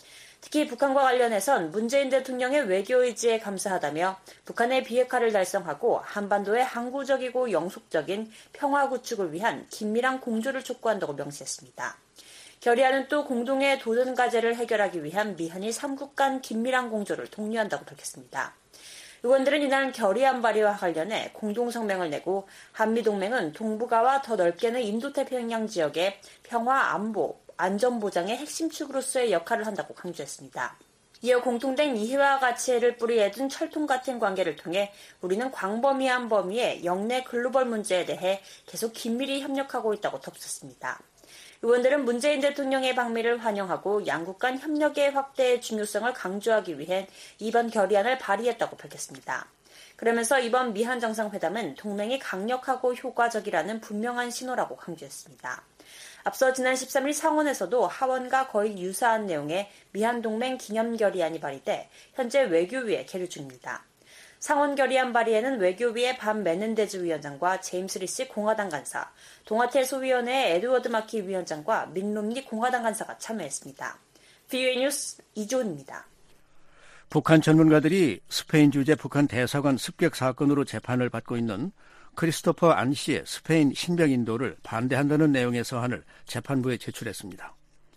특히 북한과 관련해선 문재인 대통령의 외교 의지에 감사하다며 북한의 비핵화를 달성하고 한반도의 항구적이고 영속적인 평화 구축을 위한 긴밀한 공조를 촉구한다고 명시했습니다. 결의안은 또 공동의 도전 과제를 해결하기 위한 미한일 3국 간 긴밀한 공조를 독려한다고 밝혔습니다. 의원들은 이날 결의안 발의와 관련해 공동성명을 내고 한미동맹은 동북아와 더 넓게는 인도태평양 지역의 평화, 안보, 안전보장의 핵심 축으로서의 역할을 한다고 강조했습니다. 이어 공통된 이해와 가치를 뿌리에 둔 철통 같은 관계를 통해 우리는 광범위한 범위의 영내 글로벌 문제에 대해 계속 긴밀히 협력하고 있다고 덧붙였습니다. 의원들은 문재인 대통령의 방미를 환영하고 양국 간 협력의 확대의 중요성을 강조하기 위해 이번 결의안을 발의했다고 밝혔습니다. 그러면서 이번 미한 정상회담은 동맹이 강력하고 효과적이라는 분명한 신호라고 강조했습니다. 앞서 지난 13일 상원에서도 하원과 거의 유사한 내용의 미한동맹 기념결의안이 발의돼 현재 외교위에 계류 중입니다. 상원 결의안 발의에는 외교위의 반 메넨데즈 위원장과 제임스 리시 공화당 간사, 동아태 소위원회의 에드워드 마키 위원장과 민 롬니 공화당 간사가 참여했습니다. VOA 뉴스 이조은입니다. 북한 전문가들이 스페인 주재 북한 대사관 습격 사건으로 재판을 받고 있는 크리스토퍼 안 씨의 스페인 신병 인도를 반대한다는 내용의 서한을 재판부에 제출했습니다.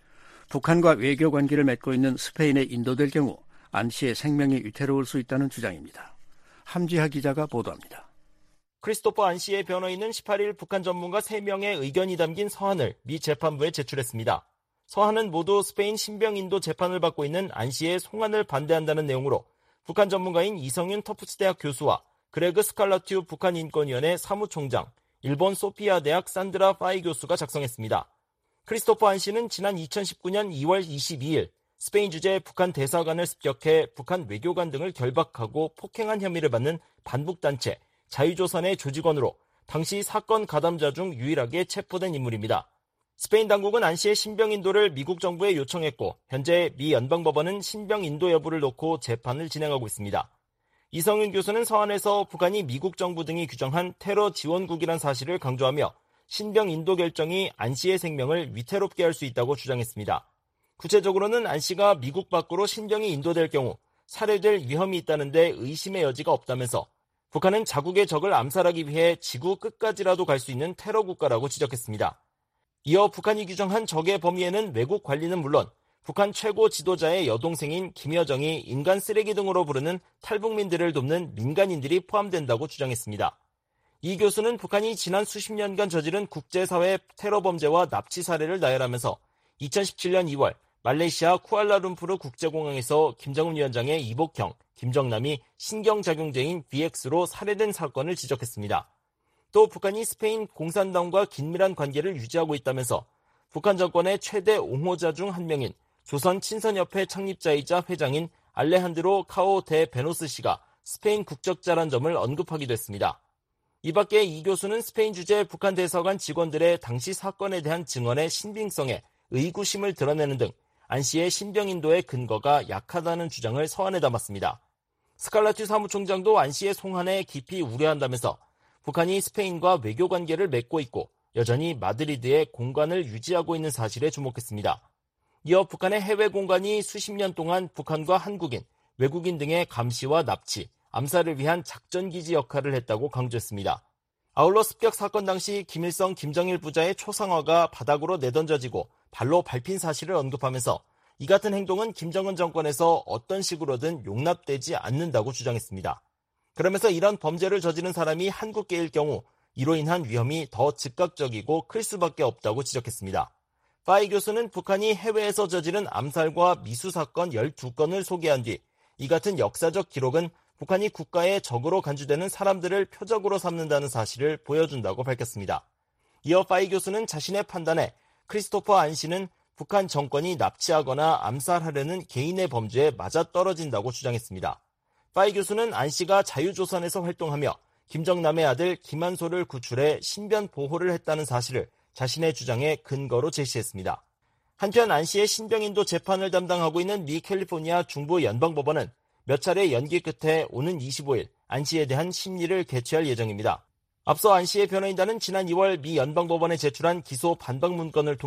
북한과 외교 관계를 맺고 있는 스페인에 인도될 경우 안 씨의 생명이 위태로울 수 있다는 주장입니다. 함지하 기자가 보도합니다. 크리스토퍼 안 씨의 변호인은 18일 북한 전문가 3명의 의견이 담긴 서한을 미 재판부에 제출했습니다. 서한은 모두 스페인 신병 인도 재판을 받고 있는 안 씨의 송환을 반대한다는 내용으로 북한 전문가인 이성윤 터프스 대학 교수와 그레그 스칼라튜 북한인권위원회 사무총장, 일본 소피아 대학 산드라 파이 교수가 작성했습니다. 크리스토퍼 안 씨는 지난 2019년 2월 22일 스페인 주재 북한 대사관을 습격해 북한 외교관 등을 결박하고 폭행한 혐의를 받는 반북단체 자유조선의 조직원으로 당시 사건 가담자 중 유일하게 체포된 인물입니다. 스페인 당국은 안 씨의 신병 인도를 미국 정부에 요청했고 현재 미 연방법원은 신병 인도 여부를 놓고 재판을 진행하고 있습니다. 이성윤 교수는 서한에서 북한이 미국 정부 등이 규정한 테러 지원국이란 사실을 강조하며 신병 인도 결정이 안 씨의 생명을 위태롭게 할 수 있다고 주장했습니다. 구체적으로는 안 씨가 미국 밖으로 신병이 인도될 경우 살해될 위험이 있다는데 의심의 여지가 없다면서 북한은 자국의 적을 암살하기 위해 지구 끝까지라도 갈 수 있는 테러 국가라고 지적했습니다. 이어 북한이 규정한 적의 범위에는 외국 관리는 물론 북한 최고 지도자의 여동생인 김여정이 인간 쓰레기 등으로 부르는 탈북민들을 돕는 민간인들이 포함된다고 주장했습니다. 이 교수는 북한이 지난 수십 년간 저지른 국제사회 테러 범죄와 납치 사례를 나열하면서 2017년 2월 말레이시아 쿠알라룸푸르 국제공항에서 김정은 위원장의 이복형, 김정남이 신경작용제인 VX로 살해된 사건을 지적했습니다. 또 북한이 스페인 공산당과 긴밀한 관계를 유지하고 있다면서 북한 정권의 최대 옹호자 중 한 명인 조선 친선협회 창립자이자 회장인 알레한드로 카오 데 베노스 씨가 스페인 국적자란 점을 언급하기도 했습니다. 이 밖에 이 교수는 스페인 주재 북한 대사관 직원들의 당시 사건에 대한 증언의 신빙성에 의구심을 드러내는 등 안 씨의 신병 인도의 근거가 약하다는 주장을 서한에 담았습니다. 스칼라튜 사무총장도 안 씨의 송환에 깊이 우려한다면서 북한이 스페인과 외교 관계를 맺고 있고 여전히 마드리드에 공관을 유지하고 있는 사실에 주목했습니다. 이어 북한의 해외 공관이 수십 년 동안 북한과 한국인, 외국인 등의 감시와 납치, 암살을 위한 작전기지 역할을 했다고 강조했습니다. 아울러 습격 사건 당시 김일성, 김정일 부자의 초상화가 바닥으로 내던져지고 발로 밟힌 사실을 언급하면서 이 같은 행동은 김정은 정권에서 어떤 식으로든 용납되지 않는다고 주장했습니다. 그러면서 이런 범죄를 저지른 사람이 한국계일 경우 이로 인한 위험이 더 즉각적이고 클 수밖에 없다고 지적했습니다. 파이 교수는 북한이 해외에서 저지른 암살과 미수 사건 12건을 소개한 뒤 이 같은 역사적 기록은 북한이 국가의 적으로 간주되는 사람들을 표적으로 삼는다는 사실을 보여준다고 밝혔습니다. 이어 파이 교수는 자신의 판단에 크리스토퍼 안 씨는 북한 정권이 납치하거나 암살하려는 개인의 범죄에 맞아떨어진다고 주장했습니다. 파이 교수는 안 씨가 자유조선에서 활동하며 김정남의 아들 김한소를 구출해 신변 보호를 했다는 사실을 자신의 주장에 근거로 제시했습니다. 한편 안 씨의 신병인도 재판을 담당하고 있는 미 캘리포니아 중부 연방법원은 몇 차례 연기 끝에 오는 25일 안 씨에 대한 심리를 개최할 예정입니다. 앞서 안 씨의 변호인단은 지난 2월 미 연방법원에 제출한 기소 반박 문건을 통해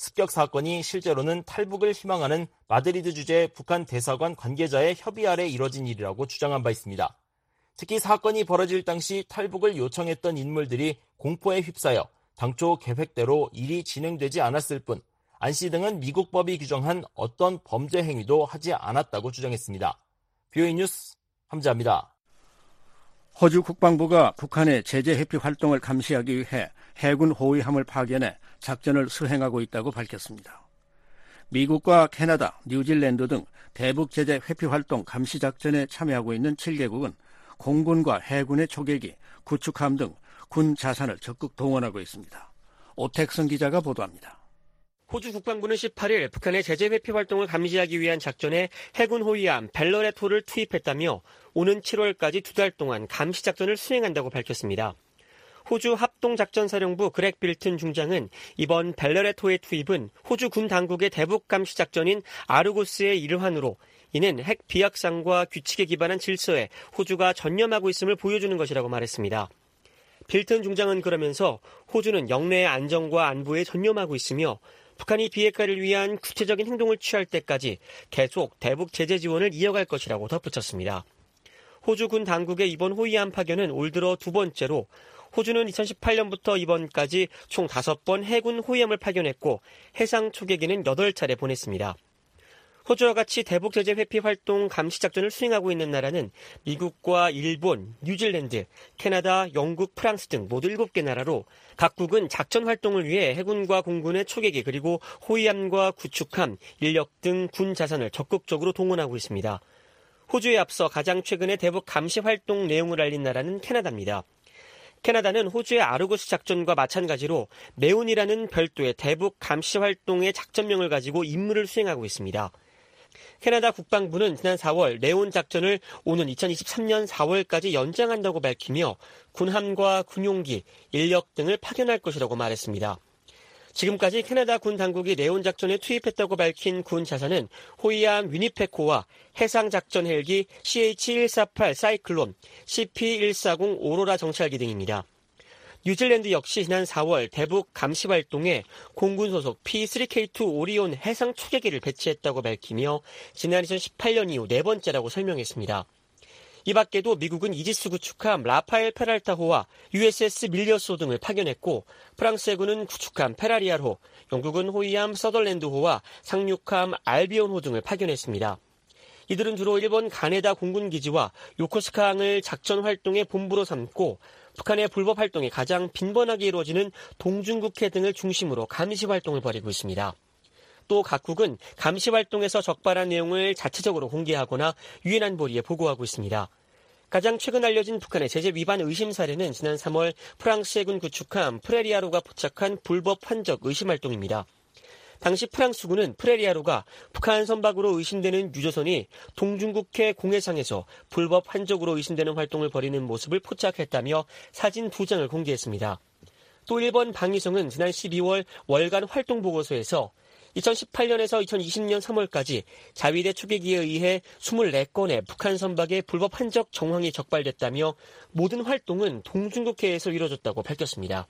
습격 사건이 실제로는 탈북을 희망하는 마드리드 주재 북한 대사관 관계자의 협의 아래 이뤄진 일이라고 주장한 바 있습니다. 특히 사건이 벌어질 당시 탈북을 요청했던 인물들이 공포에 휩싸여 당초 계획대로 일이 진행되지 않았을 뿐 안 씨 등은 미국 법이 규정한 어떤 범죄 행위도 하지 않았다고 주장했습니다. VOA 뉴스 함재합니다. 호주 국방부가 북한의 제재 회피 활동을 감시하기 위해 해군 호위함을 파견해 작전을 수행하고 있다고 밝혔습니다. 미국과 캐나다, 뉴질랜드 등 대북 제재 회피 활동 감시 작전에 참여하고 있는 7개국은 공군과 해군의 초계기, 구축함 등 군 자산을 적극 동원하고 있습니다. 오택성 기자가 보도합니다. 호주 국방부는 18일 북한의 제재 회피 활동을 감시하기 위한 작전에 해군 호위함 벨러레토를 투입했다며 오는 7월까지 2달 동안 감시 작전을 수행한다고 밝혔습니다. 호주 합동작전사령부 그렉 빌튼 중장은 이번 벨러레토의 투입은 호주 군 당국의 대북 감시 작전인 아르고스의 일환으로 이는 핵 비약상과 규칙에 기반한 질서에 호주가 전념하고 있음을 보여주는 것이라고 말했습니다. 빌튼 중장은 그러면서 호주는 영내의 안정과 안보에 전념하고 있으며 북한이 비핵화를 위한 구체적인 행동을 취할 때까지 계속 대북 제재 지원을 이어갈 것이라고 덧붙였습니다. 호주 군 당국의 이번 호위함 파견은 올 들어 두 번째로 호주는 2018년부터 이번까지 총 5번 해군 호위함을 파견했고 해상 초계기는 8차례 보냈습니다. 호주와 같이 대북 제재 회피 활동 감시 작전을 수행하고 있는 나라는 미국과 일본, 뉴질랜드, 캐나다, 영국, 프랑스 등 모두 7개 나라로 각국은 작전 활동을 위해 해군과 공군의 초계기 그리고 호위함과 구축함, 인력 등 군 자산을 적극적으로 동원하고 있습니다. 호주에 앞서 가장 최근에 대북 감시 활동 내용을 알린 나라는 캐나다입니다. 캐나다는 호주의 아르고스 작전과 마찬가지로 네온이라는 별도의 대북 감시 활동의 작전명을 가지고 임무를 수행하고 있습니다. 캐나다 국방부는 지난 4월 네온 작전을 오는 2023년 4월까지 연장한다고 밝히며 군함과 군용기, 인력 등을 파견할 것이라고 말했습니다. 지금까지 캐나다 군 당국이 네온 작전에 투입했다고 밝힌 군 자산은 호위함 위니페코와 해상작전 헬기 CH-148 사이클론, CP-140 오로라 정찰기 등입니다. 뉴질랜드 역시 지난 4월 대북 감시 활동에 공군 소속 P-3K2 오리온 해상 초계기를 배치했다고 밝히며 지난 2018년 이후 4번째라고 설명했습니다. 이 밖에도 미국은 이지스 구축함 라파엘 페랄타호와 USS 밀리어스호 등을 파견했고 프랑스 해군은 구축함 페라리알호, 영국은 호위함 서덜랜드호와 상륙함 알비온호 등을 파견했습니다. 이들은 주로 일본 가네다 공군기지와 요코스카항을 작전 활동의 본부로 삼고 북한의 불법 활동이 가장 빈번하게 이루어지는 동중국해 등을 중심으로 감시 활동을 벌이고 있습니다. 또 각국은 감시 활동에서 적발한 내용을 자체적으로 공개하거나 유엔 안보리에 보고하고 있습니다. 가장 최근 알려진 북한의 제재 위반 의심 사례는 지난 3월 프랑스 해군 구축함 프레리아로가 포착한 불법 환적 의심 활동입니다. 당시 프랑스군은 프레리아로가 북한 선박으로 의심되는 유조선이 동중국해 공해상에서 불법 환적으로 의심되는 활동을 벌이는 모습을 포착했다며 사진 2장을 공개했습니다. 또 일본 방위성은 지난 12월 월간 활동 보고서에서 2018년에서 2020년 3월까지 자위대 초계기에 의해 24건의 북한 선박의 불법 환적 정황이 적발됐다며 모든 활동은 동중국해에서 이뤄졌다고 밝혔습니다.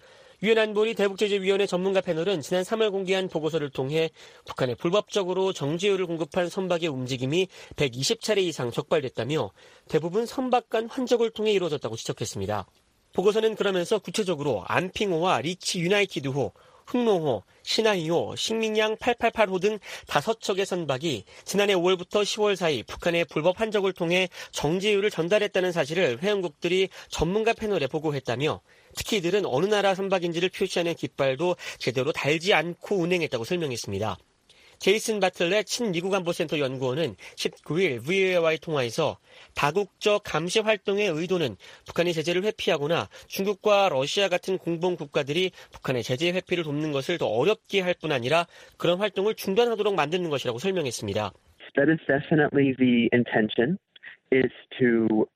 유엔 안보리 대북제재위원회 전문가 패널은 지난 3월 공개한 보고서를 통해 북한에 불법적으로 정제유를 공급한 선박의 움직임이 120차례 이상 적발됐다며 대부분 선박 간 환적을 통해 이루어졌다고 지적했습니다. 보고서는 그러면서 구체적으로 안핑호와 리치 유나이티드호, 흑농호, 신하이호, 식민양 888호 등 5척의 선박이 지난해 5월부터 10월 사이 북한의 불법 환적을 통해 정제유를 전달했다는 사실을 회원국들이 전문가 패널에 보고했다며 특히 이들은 어느 나라 선박인지를 표시하는 깃발도 제대로 달지 않고 운행했다고 설명했습니다. 제이슨 바틀렛 친미국안보센터 연구원은 19일 VOA와의 통화에서 다국적 감시 활동의 의도는 북한이 제재를 회피하거나 중국과 러시아 같은 공동 국가들이 북한의 제재 회피를 돕는 것을 더 어렵게 할 뿐 아니라 그런 활동을 중단하도록 만드는 것이라고 설명했습니다. That is definitely the intention is to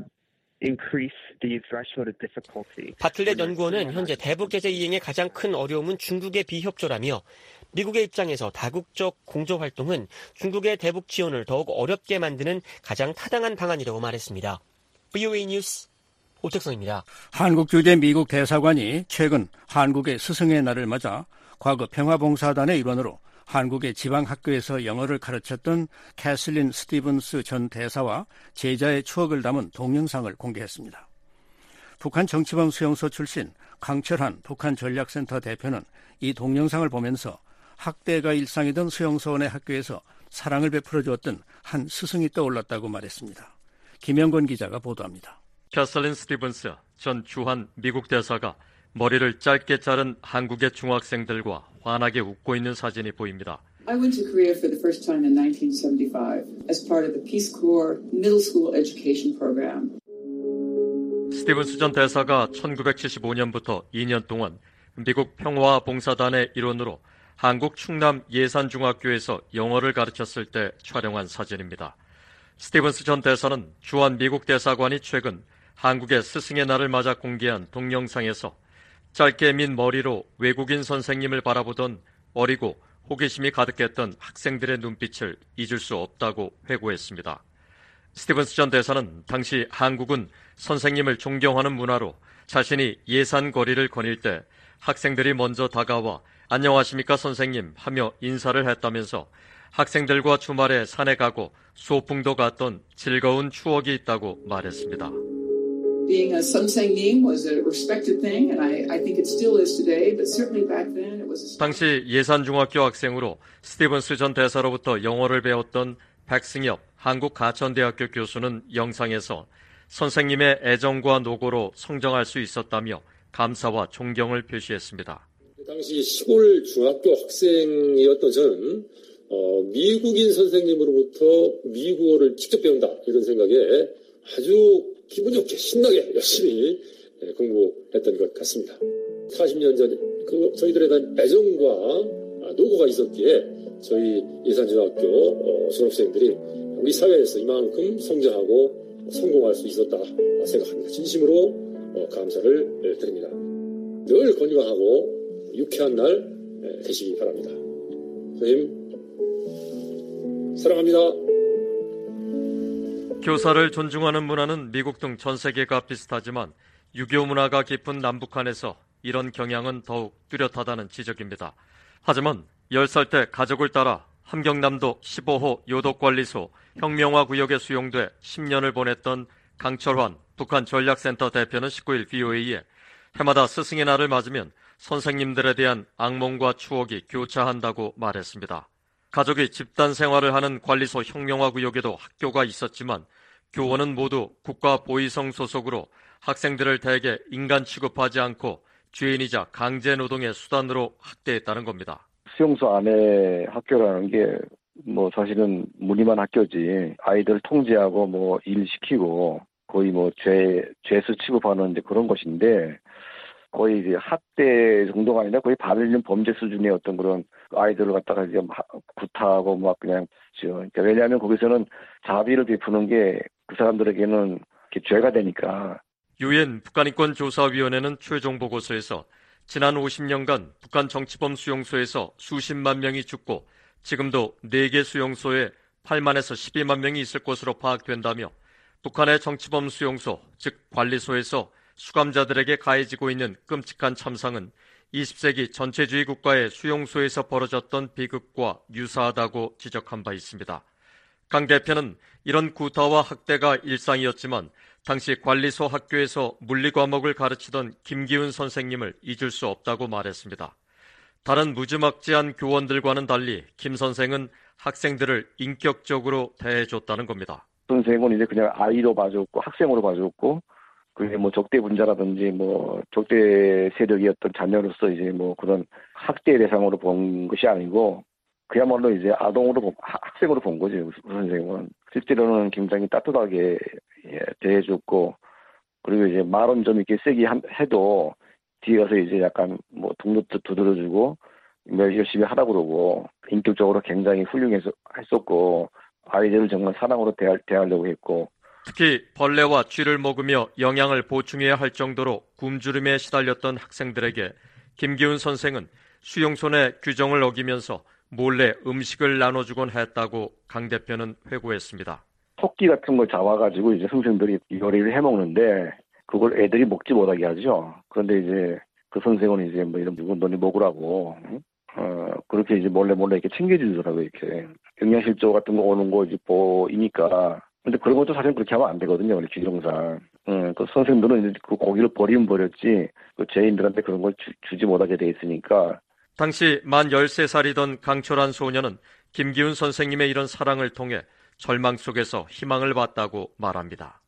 increase the threshold of difficulty. 바틀렛 연구원은 현재 대북 제재 이행의 가장 큰 어려움은 중국의 비협조라며 미국의 입장에서 다국적 공조 활동은 중국의 대북 지원을 더욱 어렵게 만드는 가장 타당한 방안이라고 말했습니다. VOA 뉴스 오택성입니다. 한국 주재 미국 대사관이 최근 한국의 스승의 날을 맞아 과거 평화봉사단의 일원으로 한국의 지방학교에서 영어를 가르쳤던 캐슬린 스티븐스 전 대사와 제자의 추억을 담은 동영상을 공개했습니다. 북한 정치범 수용소 출신 강철한 북한 전략센터 대표는 이 동영상을 보면서 학대가 일상이던 수용소원의 학교에서 사랑을 베풀어 주었던 한 스승이 떠올랐다고 말했습니다. 김영건 기자가 보도합니다. 캐슬린 스티븐스 전 주한 미국 대사가 머리를 짧게 자른 한국의 중학생들과 환하게 웃고 있는 사진이 보입니다. I went to Korea for the first time in 1975 as part of the Peace Corps middle school education program. 스티븐스 전 대사가 1975년부터 2년 동안 미국 평화봉사단의 일원으로 한국 충남 예산중학교에서 영어를 가르쳤을 때 촬영한 사진입니다. 스티븐스 전 대사는 주한 미국 대사관이 최근 한국의 스승의 날을 맞아 공개한 동영상에서 짧게 민 머리로 외국인 선생님을 바라보던 어리고 호기심이 가득했던 학생들의 눈빛을 잊을 수 없다고 회고했습니다. 스티븐스 전 대사는 당시 한국은 선생님을 존경하는 문화로 자신이 예산 거리를 거닐 때 학생들이 먼저 다가와 안녕하십니까 선생님 하며 인사를 했다면서 학생들과 주말에 산에 가고 소풍도 갔던 즐거운 추억이 있다고 말했습니다. Being a 선생님 was a respected thing, and I think it still is today, but certainly back then it was. 당시 예산중학교 학생으로 스티븐스 전 대사로부터 영어를 배웠던 백승엽 한국가천대학교 교수는 영상에서 선생님의 애정과 노고로 성장할 수 있었다며 감사와 존경을 표시했습니다. 당시 시골 중학교 학생이었던 저는 미국인 선생님으로부터 미국어를 직접 배운다 이런 생각에 아주 기분 좋게 신나게 열심히 공부했던 것 같습니다. 40년 전 저희들에 대한 애정과 노고가 있었기에 저희 예산중학교 졸업생들이 우리 사회에서 이만큼 성장하고 성공할 수 있었다 생각합니다. 진심으로 감사를 드립니다. 늘 건강하고 유쾌한 날 되시기 바랍니다. 선생님 사랑합니다. 교사를 존중하는 문화는 미국 등 전 세계가 비슷하지만 유교 문화가 깊은 남북한에서 이런 경향은 더욱 뚜렷하다는 지적입니다. 하지만 10살 때 가족을 따라 함경남도 15호 요독관리소 혁명화구역에 수용돼 10년을 보냈던 강철환 북한 전략센터 대표는 19일 VOA에 해마다 스승의 날을 맞으면 선생님들에 대한 악몽과 추억이 교차한다고 말했습니다. 가족이 집단 생활을 하는 관리소 혁명화구역에도 학교가 있었지만 교원은 모두 국가보위성 소속으로 학생들을 대개 인간 취급하지 않고 죄인이자 강제노동의 수단으로 학대했다는 겁니다. 수용소 안에 학교라는 게 사실은 무늬만 학교지 아이들 통제하고 일 시키고 거의 죄수 취급하는 그런 것인데 거의 이제 학대 정도가 아니라 거의 반일륜 범죄 수준의 어떤 그런 아이들을 갖다가 이제 구타하고 그냥 그러니까 왜냐하면 거기서는 자비를 베푸는 게 그 사람들에게는 죄가 되니까. 유엔 북한인권조사위원회는 최종 보고서에서 지난 50년간 북한 정치범 수용소에서 수십만 명이 죽고 지금도 4개 수용소에 8만에서 12만 명이 있을 것으로 파악된다며 북한의 정치범 수용소, 즉 관리소에서 수감자들에게 가해지고 있는 끔찍한 참상은 20세기 전체주의 국가의 수용소에서 벌어졌던 비극과 유사하다고 지적한 바 있습니다. 강 대표는 이런 구타와 학대가 일상이었지만 당시 관리소 학교에서 물리 과목을 가르치던 김기훈 선생님을 잊을 수 없다고 말했습니다. 다른 무지막지한 교원들과는 달리 김 선생은 학생들을 인격적으로 대해줬다는 겁니다. 선생은 이제 그냥 아이로 봐줬고 학생으로 봐줬고 그게 적대 분자라든지 적대 세력이었던 자녀로서 이제 그런 학대 대상으로 본 것이 아니고 그야말로 이제 아동으로 학생으로 본 거죠. 그 선생님은 실제로는 굉장히 따뜻하게 대해줬고 그리고 이제 말은 좀 이렇게 세게 해도 뒤에 가서 이제 약간 동료도 두드려주고 열심히 하라고 그러고 인격적으로 굉장히 훌륭했었고 아이들을 정말 사랑으로 대하려고 했고. 특히 벌레와 쥐를 먹으며 영양을 보충해야 할 정도로 굶주림에 시달렸던 학생들에게 김기훈 선생은 수용소 내 규정을 어기면서 몰래 음식을 나눠주곤 했다고 강 대표는 회고했습니다. 토끼 같은 걸 잡아가지고 이제 선생들이 요리를 해먹는데 그걸 애들이 먹지 못하게 하죠. 그런데 이제 그 선생은 이제 이런 너네 먹으라고 그렇게 이제 몰래 이렇게 챙겨주더라고요, 이렇게. 영양실조 같은 거 오는 거 이제 보이니까. 근데 그런 것도 사실 그렇게 하면 안 되거든요, 원래 규정상. 그 선생님들은 이제 그 고기를 버리면 버렸지, 그 죄인들한테 그런 걸 주지 못하게 돼 있으니까. 당시 만 13살이던 강철한 소녀는 김기훈 선생님의 이런 사랑을 통해 절망 속에서 희망을 봤다고 말합니다.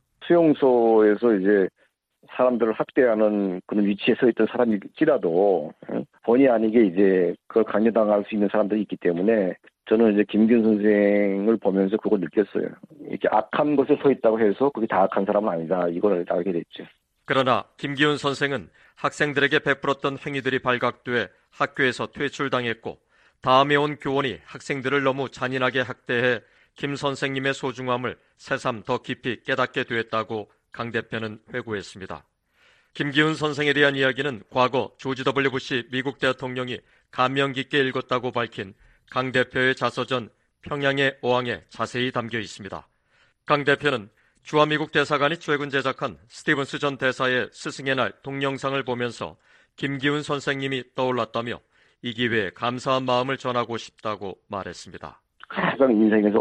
수용소에서 이제 사람들을 학대하는 그런 위치에 서 있던 사람일지라도 본의 아니게 이제 그걸 강요당할 수 있는 사람들이 있기 때문에 저는 이제 김기훈 선생을 보면서 그걸 느꼈어요. 이렇게 악한 곳에 서 있다고 해서 그게 다 악한 사람은 아니다. 이걸 알게 됐죠. 그러나 김기훈 선생은 학생들에게 베풀었던 행위들이 발각돼 학교에서 퇴출당했고 다음에 온 교원이 학생들을 너무 잔인하게 학대해 김 선생님의 소중함을 새삼 더 깊이 깨닫게 됐다고 강 대표는 회고했습니다. 김기훈 선생에 대한 이야기는 과거 조지 W 부시 미국 대통령이 감명 깊게 읽었다고 밝힌 강 대표의 자서전 평양의 어항에 자세히 담겨 있습니다. 강 대표는 주한미국 대사관이 최근 제작한 스티븐스 전 대사의 스승의 날 동영상을 보면서 김기훈 선생님이 떠올랐다며 이 기회에 감사한 마음을 전하고 싶다고 말했습니다. 가장 인생에서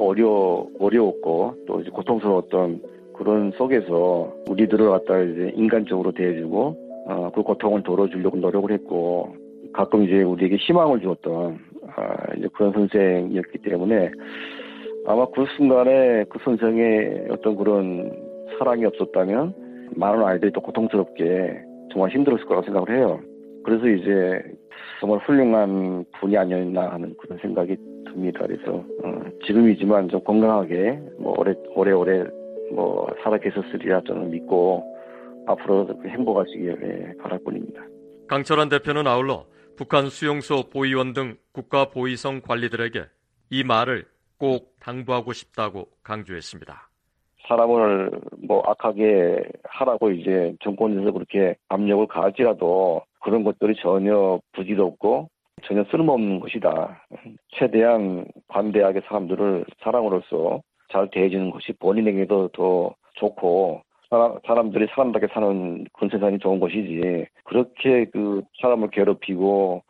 어려웠고 또 이제 고통스러웠던 그런 속에서 우리들을 갖다 이제 인간적으로 대해주고 그 고통을 덜어주려고 노력을 했고 가끔 이제 우리에게 희망을 주었던 이제 그런 선생이었기 때문에 아마 그 순간에 그 선생의 어떤 그런 사랑이 없었다면 많은 아이들이 또 고통스럽게 정말 힘들었을 거라고 생각을 해요. 그래서 이제 정말 훌륭한 분이 아니었나 하는 그런 생각이 듭니다. 그래서 지금이지만 좀 건강하게 오래오래 살아 계셨으리라 저는 믿고 앞으로 행복하시길 바랄 뿐입니다. 강철한 대표는 아울러 북한 수용소 보위원 등 국가 보위성 관리들에게 이 말을 꼭 당부하고 싶다고 강조했습니다. 사람을 악하게 하라고 이제 정권에서 그렇게 압력을 가할지라도 그런 것들이 전혀 부질없고 전혀 쓸모없는 것이다. 최대한 관대하게 사람들을 사랑으로서 잘 대해주는 것이 본인에게도 더 좋고 사람들이 사람답게 사는 그런 세상이 좋은 것이지 그렇게 그 사람을 괴롭히고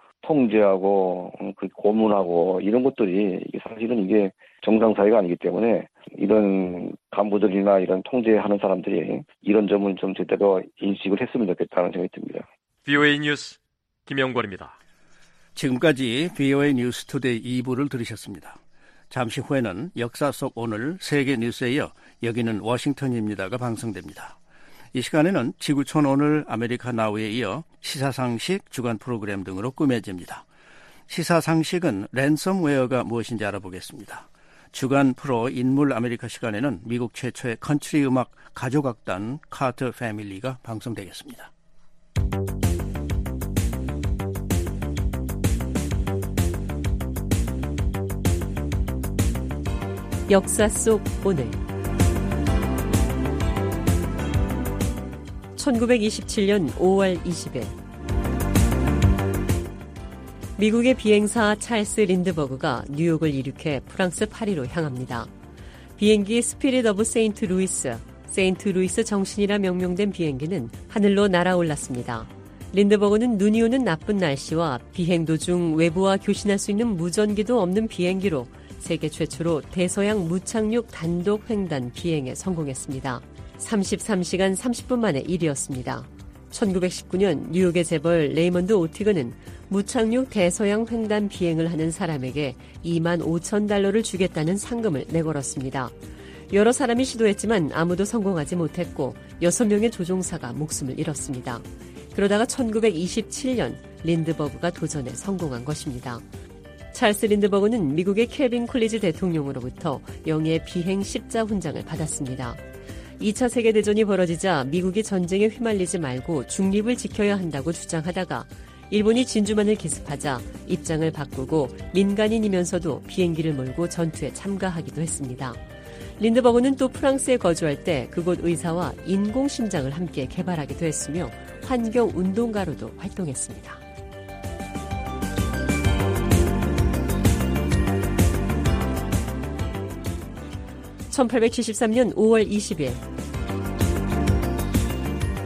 통제하고 고문하고 이런 것들이 사실은 이게 정상사회가 아니기 때문에 이런 간부들이나 이런 통제하는 사람들이 이런 점은 좀 제대로 인식을 했으면 좋겠다는 생각이 듭니다. VOA 뉴스 김영권입니다. 지금까지 VOA 뉴스 투데이 2부를 들으셨습니다. 잠시 후에는 역사 속 오늘 세계 뉴스에 이어 여기는 워싱턴입니다가 방송됩니다. 이 시간에는 지구촌 오늘 아메리카 나우에 이어 시사상식 주간 프로그램 등으로 꾸며집니다. 시사상식은 랜섬웨어가 무엇인지 알아보겠습니다. 주간 프로 인물 아메리카 시간에는 미국 최초의 컨트리 음악 가족악단 카터 패밀리가 방송되겠습니다. 역사 속 오늘 1927년 5월 20일 미국의 비행사 찰스 린드버그가 뉴욕을 이륙해 프랑스 파리로 향합니다. 비행기 스피릿 오브 세인트 루이스 정신이라 명명된 비행기는 하늘로 날아올랐습니다. 린드버그는 눈이 오는 나쁜 날씨와 비행 도중 외부와 교신할 수 있는 무전기도 없는 비행기로 세계 최초로 대서양 무착륙 단독 횡단 비행에 성공했습니다. 33시간 30분 만의 일이었습니다. 1919년 뉴욕의 재벌 레이먼드 오티그는 무착륙 대서양 횡단 비행을 하는 사람에게 $25,000를 주겠다는 상금을 내걸었습니다. 여러 사람이 시도했지만 아무도 성공하지 못했고 6명의 조종사가 목숨을 잃었습니다. 그러다가 1927년 린드버그가 도전에 성공한 것입니다. 찰스 린드버그는 미국의 켈빈 쿨리지 대통령으로부터 영예 비행 십자 훈장을 받았습니다. 2차 세계대전이 벌어지자 미국이 전쟁에 휘말리지 말고 중립을 지켜야 한다고 주장하다가 일본이 진주만을 기습하자 입장을 바꾸고 민간인이면서도 비행기를 몰고 전투에 참가하기도 했습니다. 린드버그는 또 프랑스에 거주할 때 그곳 의사와 인공심장을 함께 개발하기도 했으며 환경운동가로도 활동했습니다. 1873년 5월 20일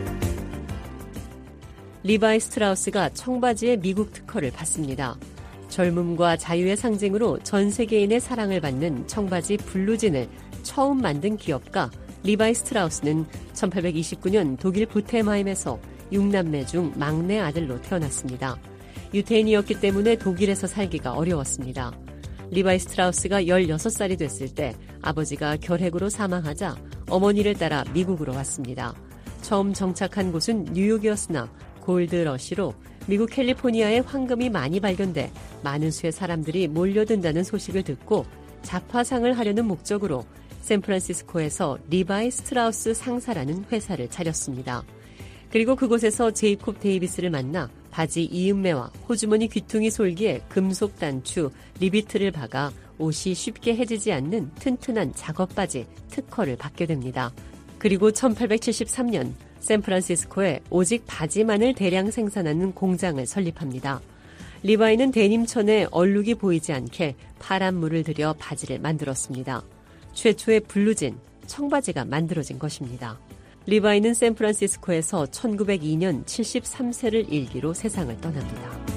리바이 스트라우스가 청바지에 미국 특허를 받습니다. 젊음과 자유의 상징으로 전 세계인의 사랑을 받는 청바지 블루진을 처음 만든 기업가 리바이 스트라우스는 1829년 독일 부테마임에서 6남매 중 막내 아들로 태어났습니다. 유태인이었기 때문에 독일에서 살기가 어려웠습니다. 리바이 스트라우스가 16살이 됐을 때 아버지가 결핵으로 사망하자 어머니를 따라 미국으로 왔습니다. 처음 정착한 곳은 뉴욕이었으나 골드러시로 미국 캘리포니아에 황금이 많이 발견돼 많은 수의 사람들이 몰려든다는 소식을 듣고 잡화상을 하려는 목적으로 샌프란시스코에서 리바이 스트라우스 상사라는 회사를 차렸습니다. 그리고 그곳에서 제이콥 데이비스를 만나 바지 이음매와 호주머니 귀퉁이 솔기에 금속 단추, 리비트를 박아 옷이 쉽게 해지지 않는 튼튼한 작업바지 특허를 받게 됩니다. 그리고 1873년 샌프란시스코에 오직 바지만을 대량 생산하는 공장을 설립합니다. 리바이는 데님천에 얼룩이 보이지 않게 파란 물을 들여 바지를 만들었습니다. 최초의 블루진, 청바지가 만들어진 것입니다. 리바이는 샌프란시스코에서 1902년 73세를 일기로 세상을 떠납니다.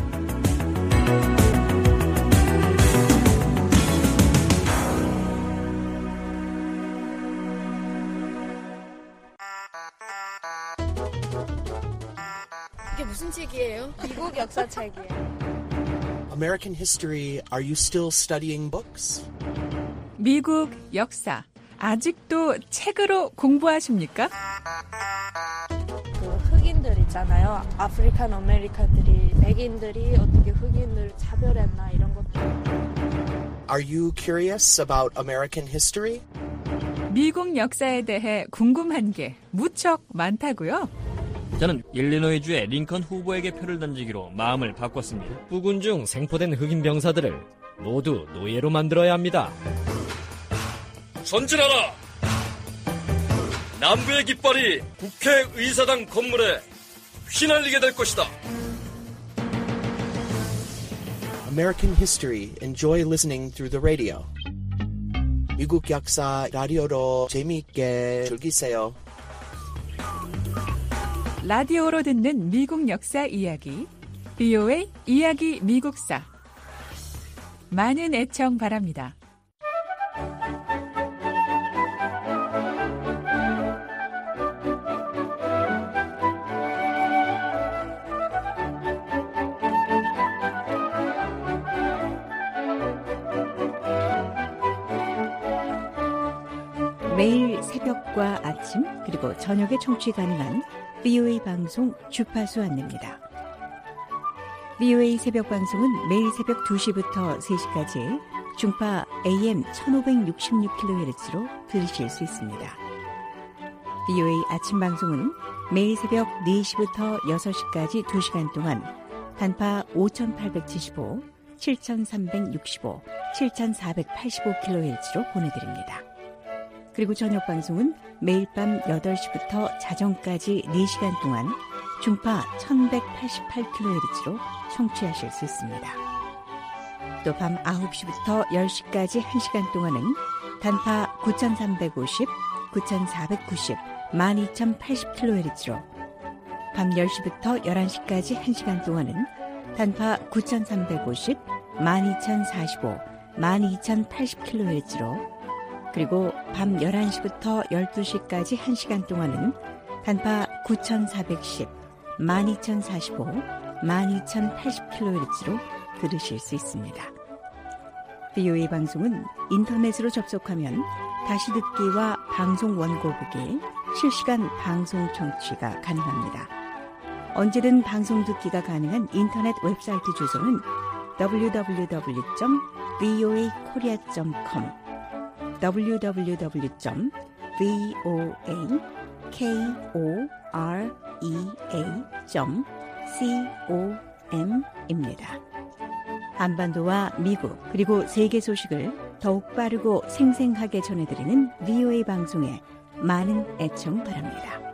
이게 무슨 책이에요? 미국 역사책이에요. American history, are you still studying books? 미국 역사, 아직도 책으로 공부하십니까? 그 흑인들 있잖아요. 아프리칸 아메리칸들이 백인들이 어떻게 흑인을 차별했나 이런 것들. Are you curious about American history? 미국 역사에 대해 궁금한 게 무척 많다고요? 저는 일리노이주의 링컨 후보에게 표를 던지기로 마음을 바꿨습니다. 부군 중 생포된 흑인 병사들을 모두 노예로 만들어야 합니다. 전진하라! 남부의 깃발이 국회의사당 건물에 휘날리게 될 것이다. American history, enjoy listening through the radio. 미국 역사 라디오로 재미있게 즐기세요. 라디오로 듣는 미국 역사 이야기, VOA 이야기 미국사. 많은 애청 바랍니다. 매일 새벽과 아침 그리고 저녁에 청취 가능한 VOA 방송 주파수 안내입니다. VOA 새벽 방송은 매일 새벽 2시부터 3시까지 중파 AM 1566kHz로 들으실 수 있습니다. VOA 아침 방송은 매일 새벽 4시부터 6시까지 2시간 동안 단파 5875, 7365, 7485kHz로 보내드립니다. 그리고 저녁 방송은 매일 밤 8시부터 자정까지 4시간 동안 중파 1188kHz로 청취하실 수 있습니다. 또 밤 9시부터 10시까지 1시간 동안은 단파 9350, 9490, 12080kHz로 밤 10시부터 11시까지 1시간 동안은 단파 9350, 12045, 12080kHz로 그리고 밤 11시부터 12시까지 1시간 동안은 단파 9410, 12045, 12080kHz로 들으실 수 있습니다. VOA 방송은 인터넷으로 접속하면 다시 듣기와 방송 원고북이, 실시간 방송 청취가 가능합니다. 언제든 방송 듣기가 가능한 인터넷 웹사이트 주소는 www.voakorea.com www.voakorea.com입니다. 한반도와 미국 그리고 세계 소식을 더욱 빠르고 생생하게 전해드리는 VOA 방송에 많은 애청 바랍니다.